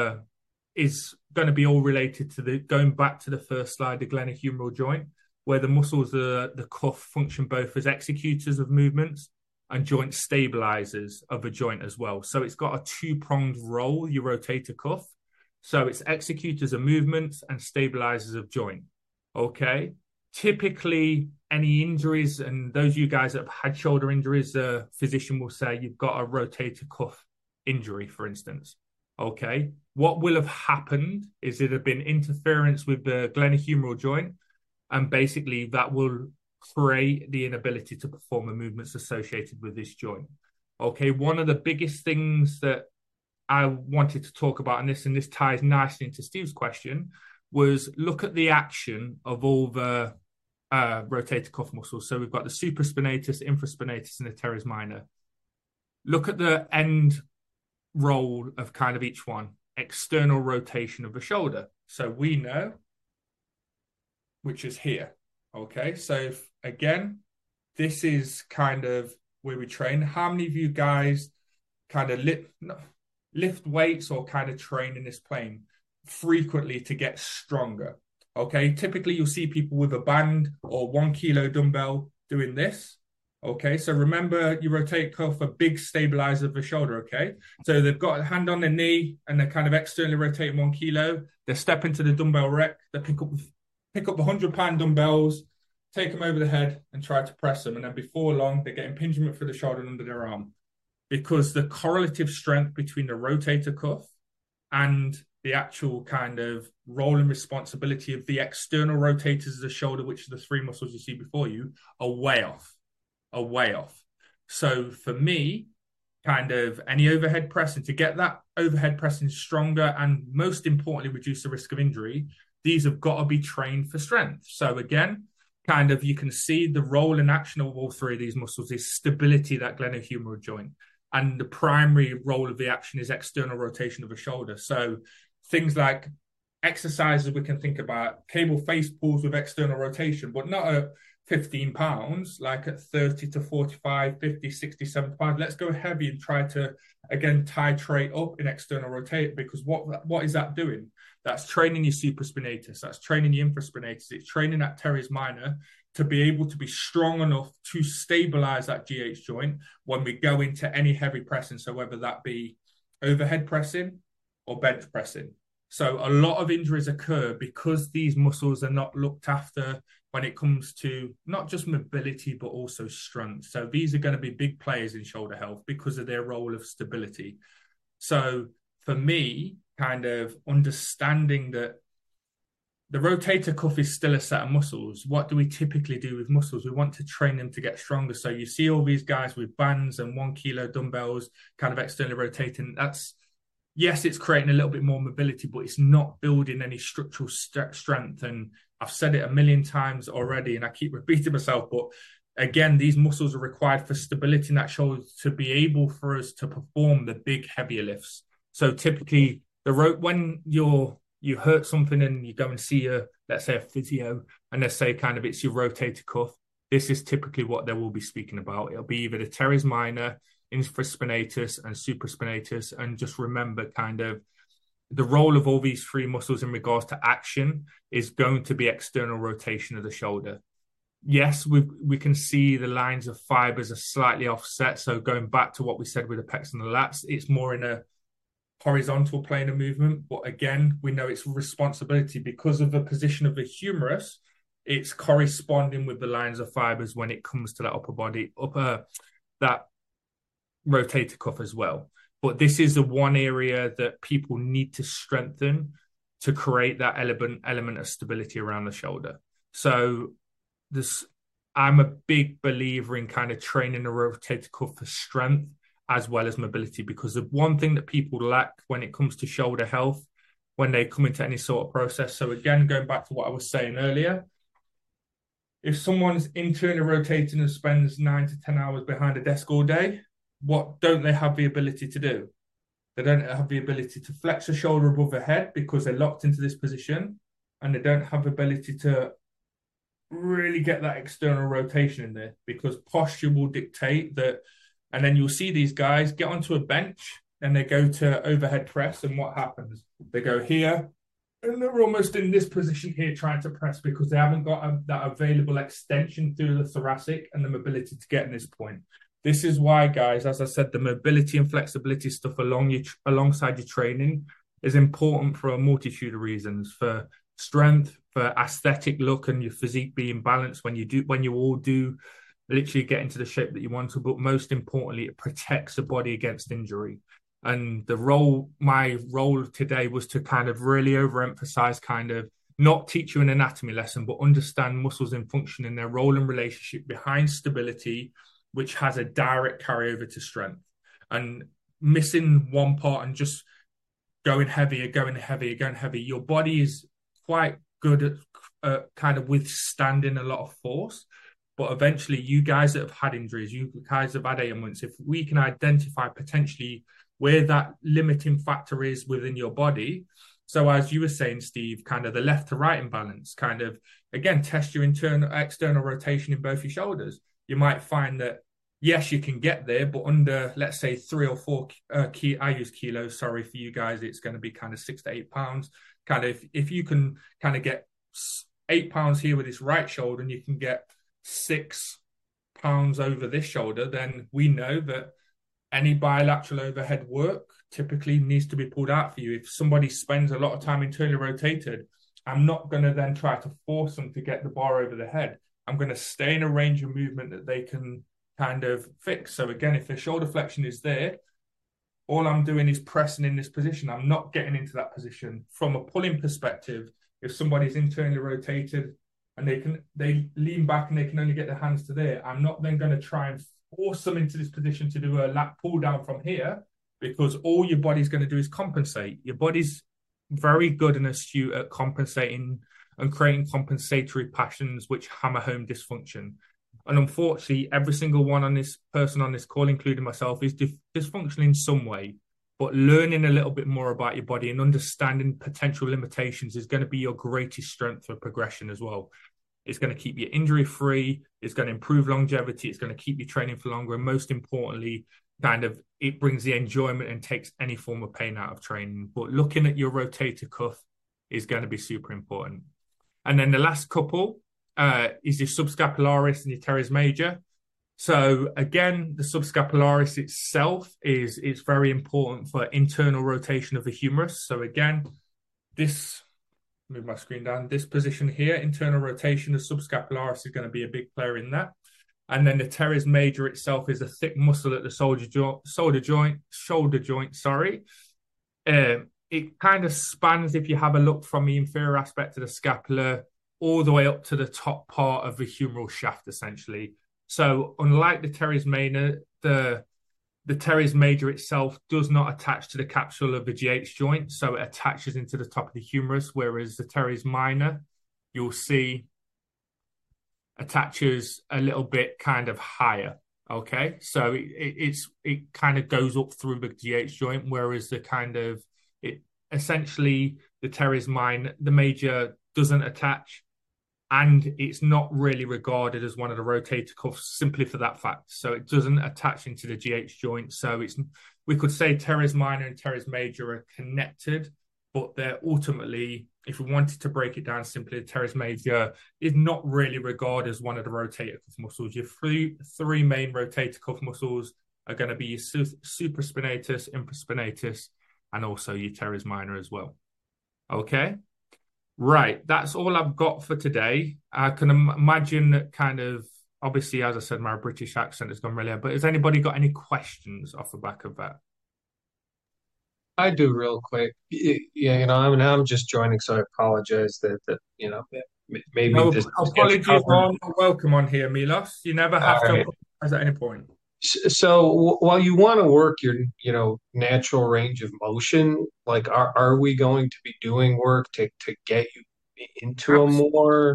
is going to be all related to going back to the first slide, the glenohumeral joint, where the muscles of the cuff function both as executors of movements and joint stabilizers of a joint as well. So it's got a two-pronged role, your rotator cuff. So it's executors of movements and stabilizers of joint. Okay. Typically, any injuries, and those of you guys that have had shoulder injuries, the physician will say you've got a rotator cuff injury, for instance. Okay. What will have happened is it have been interference with the glenohumeral joint, and basically that will create the inability to perform the movements associated with this joint. Okay. One of the biggest things that I wanted to talk about in this, and this ties nicely into Steve's question, was look at the action of all the rotator cuff muscles. So we've got the supraspinatus, infraspinatus, and the teres minor. look at the end roll of kind of each one. External rotation of the shoulder. So we know, which is here. Okay, so again, this is kind of where we train. How many of you guys kind of lift weights or kind of train in this plane frequently to get stronger? Okay, typically you'll see people with a band or 1 kilo dumbbell doing this. Okay, so remember your rotator cuff, a big stabilizer of the shoulder. Okay, so they've got a hand on their knee and they're kind of externally rotating 1 kilo. They step into the dumbbell rack. They pick up the 100-pound dumbbells, take them over the head and try to press them. And then before long, they get impingement for the shoulder and under their arm, because the correlative strength between the rotator cuff and the actual kind of role and responsibility of the external rotators of the shoulder, which are the 3 muscles you see before you, are way off. So for me, kind of any overhead pressing, to get that overhead pressing stronger and most importantly, reduce the risk of injury, these have got to be trained for strength. So again, kind of you can see the role and action of all 3 of these muscles is stability, that glenohumeral joint. And the primary role of the action is external rotation of the shoulder. So things like exercises we can think about, cable face pulls with external rotation, but not at 15 pounds, like at 30 to 45, 50, 60, 75. Let's go heavy and try to, again, titrate up in external rotate, because what is that doing? That's training your supraspinatus. That's training your infraspinatus. It's training that teres minor to be able to be strong enough to stabilize that GH joint when we go into any heavy pressing. So whether that be overhead pressing or bench pressing. So a lot of injuries occur because these muscles are not looked after when it comes to not just mobility, but also strength. So these are going to be big players in shoulder health because of their role of stability. So for me, kind of understanding that the rotator cuff is still a set of muscles. What do we typically do with muscles? We want to train them to get stronger. So you see all these guys with bands and 1 kilo dumbbells kind of externally rotating. Yes, it's creating a little bit more mobility, but it's not building any structural strength. And I've said it a million times already, and I keep repeating myself, but again, these muscles are required for stability in that shoulder to be able for us to perform the big, heavier lifts. So typically, when you hurt something and you go and see let's say a physio, and they say kind of it's your rotator cuff, this is typically what they will be speaking about. It'll be either the teres minor, infraspinatus and supraspinatus. And just remember kind of the role of all these 3 muscles in regards to action is going to be external rotation of the shoulder. Yes, we can see the lines of fibers are slightly offset. So going back to what we said with the pecs and the lats, it's more in a horizontal plane of movement. But again, we know it's responsibility because of the position of the humerus. It's corresponding with the lines of fibers when it comes to that upper body, that rotator cuff as well. But this is the one area that people need to strengthen to create that element of stability around the shoulder. So I'm a big believer in kind of training the rotator cuff for strength as well as mobility, because the one thing that people lack when it comes to shoulder health, when they come into any sort of process. So again, going back to what I was saying earlier, if someone's internally rotating and spends 9 to 10 hours behind a desk all day, what don't they have the ability to do? They don't have the ability to flex the shoulder above the head because they're locked into this position, and they don't have the ability to really get that external rotation in there, because posture will dictate that. And then you'll see these guys get onto a bench and they go to overhead press, and what happens? They go here and they're almost in this position here trying to press because they haven't got that available extension through the thoracic and the mobility to get in this point. This is why, guys, as I said, the mobility and flexibility stuff alongside your training is important for a multitude of reasons, for strength, for aesthetic look and your physique being balanced when you all do literally get into the shape that you want to, but most importantly, it protects the body against injury. And my role today was to kind of really overemphasize, kind of not teach you an anatomy lesson, but understand muscles in function and their role and relationship behind stability, which has a direct carryover to strength. And missing one part and just going heavier, your body is quite good at kind of withstanding a lot of force. But eventually, you guys that have had injuries, you guys have had ailments, if we can identify potentially where that limiting factor is within your body. So as you were saying, Steve, kind of the left to right imbalance, kind of, again, test your internal, external rotation in both your shoulders. You might find that, yes, you can get there, but under, let's say, 3 or 4 I use kilos, sorry for you guys, it's going to be kind of 6 to 8 pounds. Kind of, if you can kind of get 8 pounds here with this right shoulder and you can get 6 pounds over this shoulder, then we know that any bilateral overhead work typically needs to be pulled out for you. If somebody spends a lot of time internally rotated, I'm not going to then try to force them to get the bar over the head. I'm going to stay in a range of movement that they can kind of fix. So again, if the shoulder flexion is there, all I'm doing is pressing in this position. I'm not getting into that position. From a pulling perspective, if somebody's internally rotated and they lean back and they can only get their hands to there, I'm not then going to try and force them into this position to do a lat pull down from here, because all your body's going to do is compensate. Your body's very good and astute at compensating and creating compensatory patterns which hammer home dysfunction. And unfortunately, every single one on this person on this call, including myself, is dysfunctional in some way. But learning a little bit more about your body and understanding potential limitations is going to be your greatest strength for progression as well. It's going to keep you injury-free. It's going to improve longevity. It's going to keep you training for longer. And most importantly, kind of it brings the enjoyment and takes any form of pain out of training. But looking at your rotator cuff is going to be super important. And then the last couple is your subscapularis and your teres major. So again, the subscapularis itself is very important for internal rotation of the humerus. So again, move my screen down, this position here, internal rotation of subscapularis is going to be a big player in that. And then the teres major itself is a thick muscle at the shoulder joint. It kind of spans, if you have a look from the inferior aspect of the scapula, all the way up to the top part of the humeral shaft, essentially. So unlike the teres minor, the teres major itself does not attach to the capsule of the GH joint, so it attaches into the top of the humerus, whereas the teres minor, you'll see, attaches a little bit kind of higher, okay? So it kind of goes up through the GH joint, whereas essentially the teres minor, the major doesn't attach, and it's not really regarded as one of the rotator cuffs simply for that fact. So it doesn't attach into the GH joint. So we could say teres minor and teres major are connected, but they're ultimately, if we wanted to break it down simply, the teres major is not really regarded as one of the rotator cuff muscles. Your three main rotator cuff muscles are going to be your supraspinatus, infraspinatus, and also your teres minor as well. Okay? Right, that's all I've got for today. I can imagine that kind of, obviously, as I said, my British accent has gone really hard, but has anybody got any questions off the back of that? I do real quick. Yeah, I'm just joining, so I apologize that maybe No, this apologies are not welcome on here, Milos. You never have to apologize at any point. So while you want to work your, natural range of motion, like are we going to be doing work to get you into a more,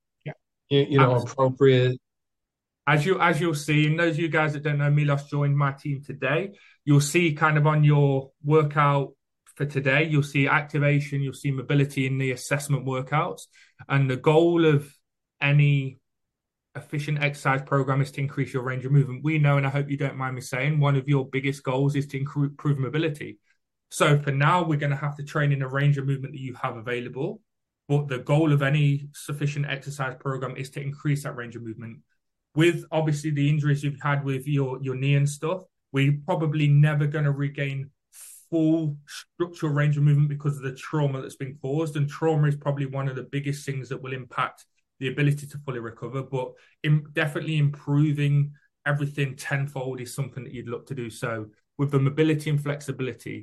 appropriate? As you'll see, and those of you guys that don't know, Milos joined my team today. You'll see kind of on your workout for today, you'll see activation, you'll see mobility in the assessment workouts. And the goal of any efficient exercise program is to increase your range of movement. We know, and I hope you don't mind me saying, one of your biggest goals is to improve mobility. So for now, we're going to have to train in a range of movement that you have available. But the goal of any sufficient exercise program is to increase that range of movement. With obviously the injuries you've had with your knee and stuff, we're probably never going to regain full structural range of movement because of the trauma that's been caused. And trauma is probably one of the biggest things that will impact the ability to fully recover. But definitely improving everything tenfold is something that you'd look to do. So with the mobility and flexibility,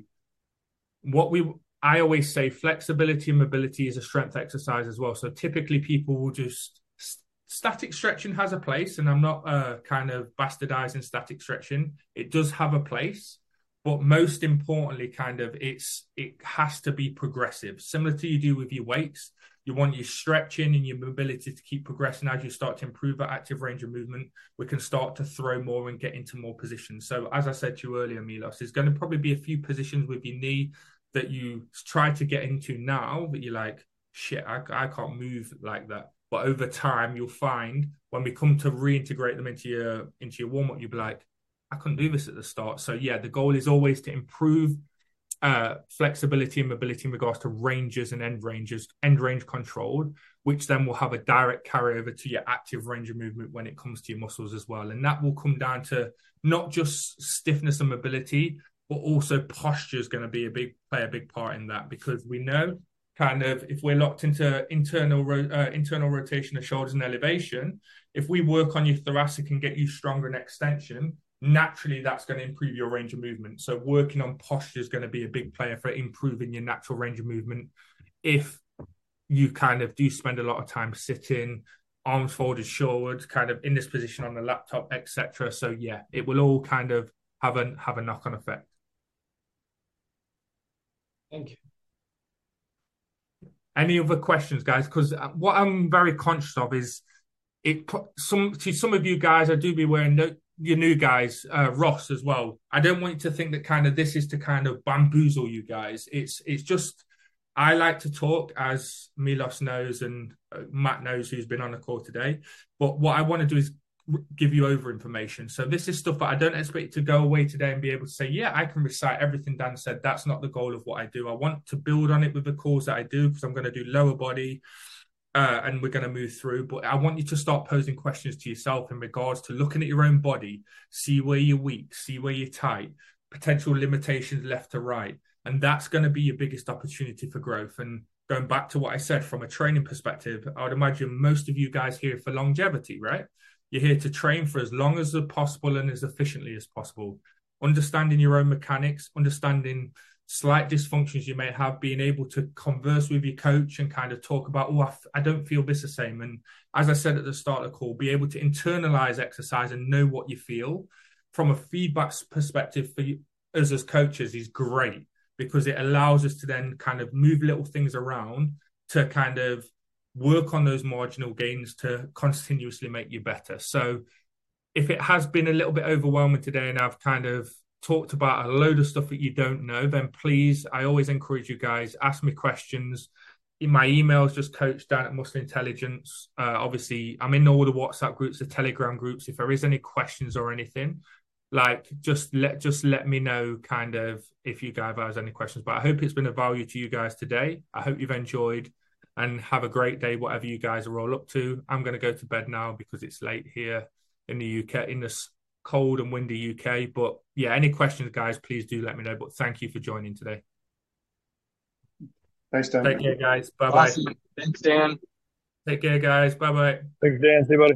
I always say flexibility and mobility is a strength exercise as well. So typically people will just static stretching has a place, and I'm not kind of bastardizing static stretching. It does have a place, but most importantly, kind of it has to be progressive, similar to you do with your weights. You want your stretching and your mobility to keep progressing. As you start to improve that active range of movement, we can start to throw more and get into more positions. So as I said to you earlier, Milos, there's going to probably be a few positions with your knee that you try to get into now that you're like, shit, I can't move like that. But over time, you'll find when we come to reintegrate them into your warm-up, you'll be like, I couldn't do this at the start. So yeah, the goal is always to improve flexibility and mobility in regards to ranges and end range controlled, which then will have a direct carryover to your active range of movement when it comes to your muscles as well. And that will come down to not just stiffness and mobility, but also posture is going to play a big part in that, because we know kind of if we're locked into internal rotation of shoulders and elevation, if we work on your thoracic and get you stronger in extension, naturally that's going to improve your range of movement. So working on posture is going to be a big player for improving your natural range of movement. If you kind of do spend a lot of time sitting, arms folded shoreward, kind of in this position on the laptop, etc. So yeah, it will all kind of have a knock-on effect. Thank you. Any other questions, guys? Because what I'm very conscious of is some of you guys, I do be wearing your new guys, Ross as well. I don't want you to think that kind of this is to kind of bamboozle you guys. It's just, I like to talk, as Milos knows and Matt knows, who's been on the call today. But what I want to do is give you over information. So this is stuff that I don't expect to go away today and be able to say, yeah, I can recite everything Dan said. That's not the goal of what I do. I want to build on it with the calls that I do, because I'm going to do lower body, and we're going to move through. But I want you to start posing questions to yourself in regards to looking at your own body, see where you're weak, see where you're tight, potential limitations left to right. And that's going to be your biggest opportunity for growth. And going back to what I said from a training perspective, I would imagine most of you guys here for longevity, right? You're here to train for as long as possible and as efficiently as possible. Understanding your own mechanics, understanding slight dysfunctions you may have, being able to converse with your coach and kind of talk about, I don't feel this the same. And as I said at the start of the call, be able to internalize exercise and know what you feel from a feedback perspective for us as coaches is great, because it allows us to then kind of move little things around to kind of work on those marginal gains to continuously make you better. So if it has been a little bit overwhelming today and I've kind of talked about a load of stuff that you don't know, then please, I always encourage you guys, ask me questions. In my emails, just coach.Dan@Muscle Intelligence. Obviously, I'm in all the WhatsApp groups, the Telegram groups. If there is any questions or anything, like just let me know kind of if you guys have any questions. But I hope it's been of value to you guys today. I hope you've enjoyed, and have a great day, whatever you guys are all up to. I'm going to go to bed now because it's late here in the UK, in this cold and windy UK. But yeah, any questions, guys, please do let me know. But thank you for joining today. Thanks, Dan. Take care, guys. Bye-bye. Awesome. Thanks, Dan. Take care, guys. Bye-bye. Thanks, Dan. See you, buddy.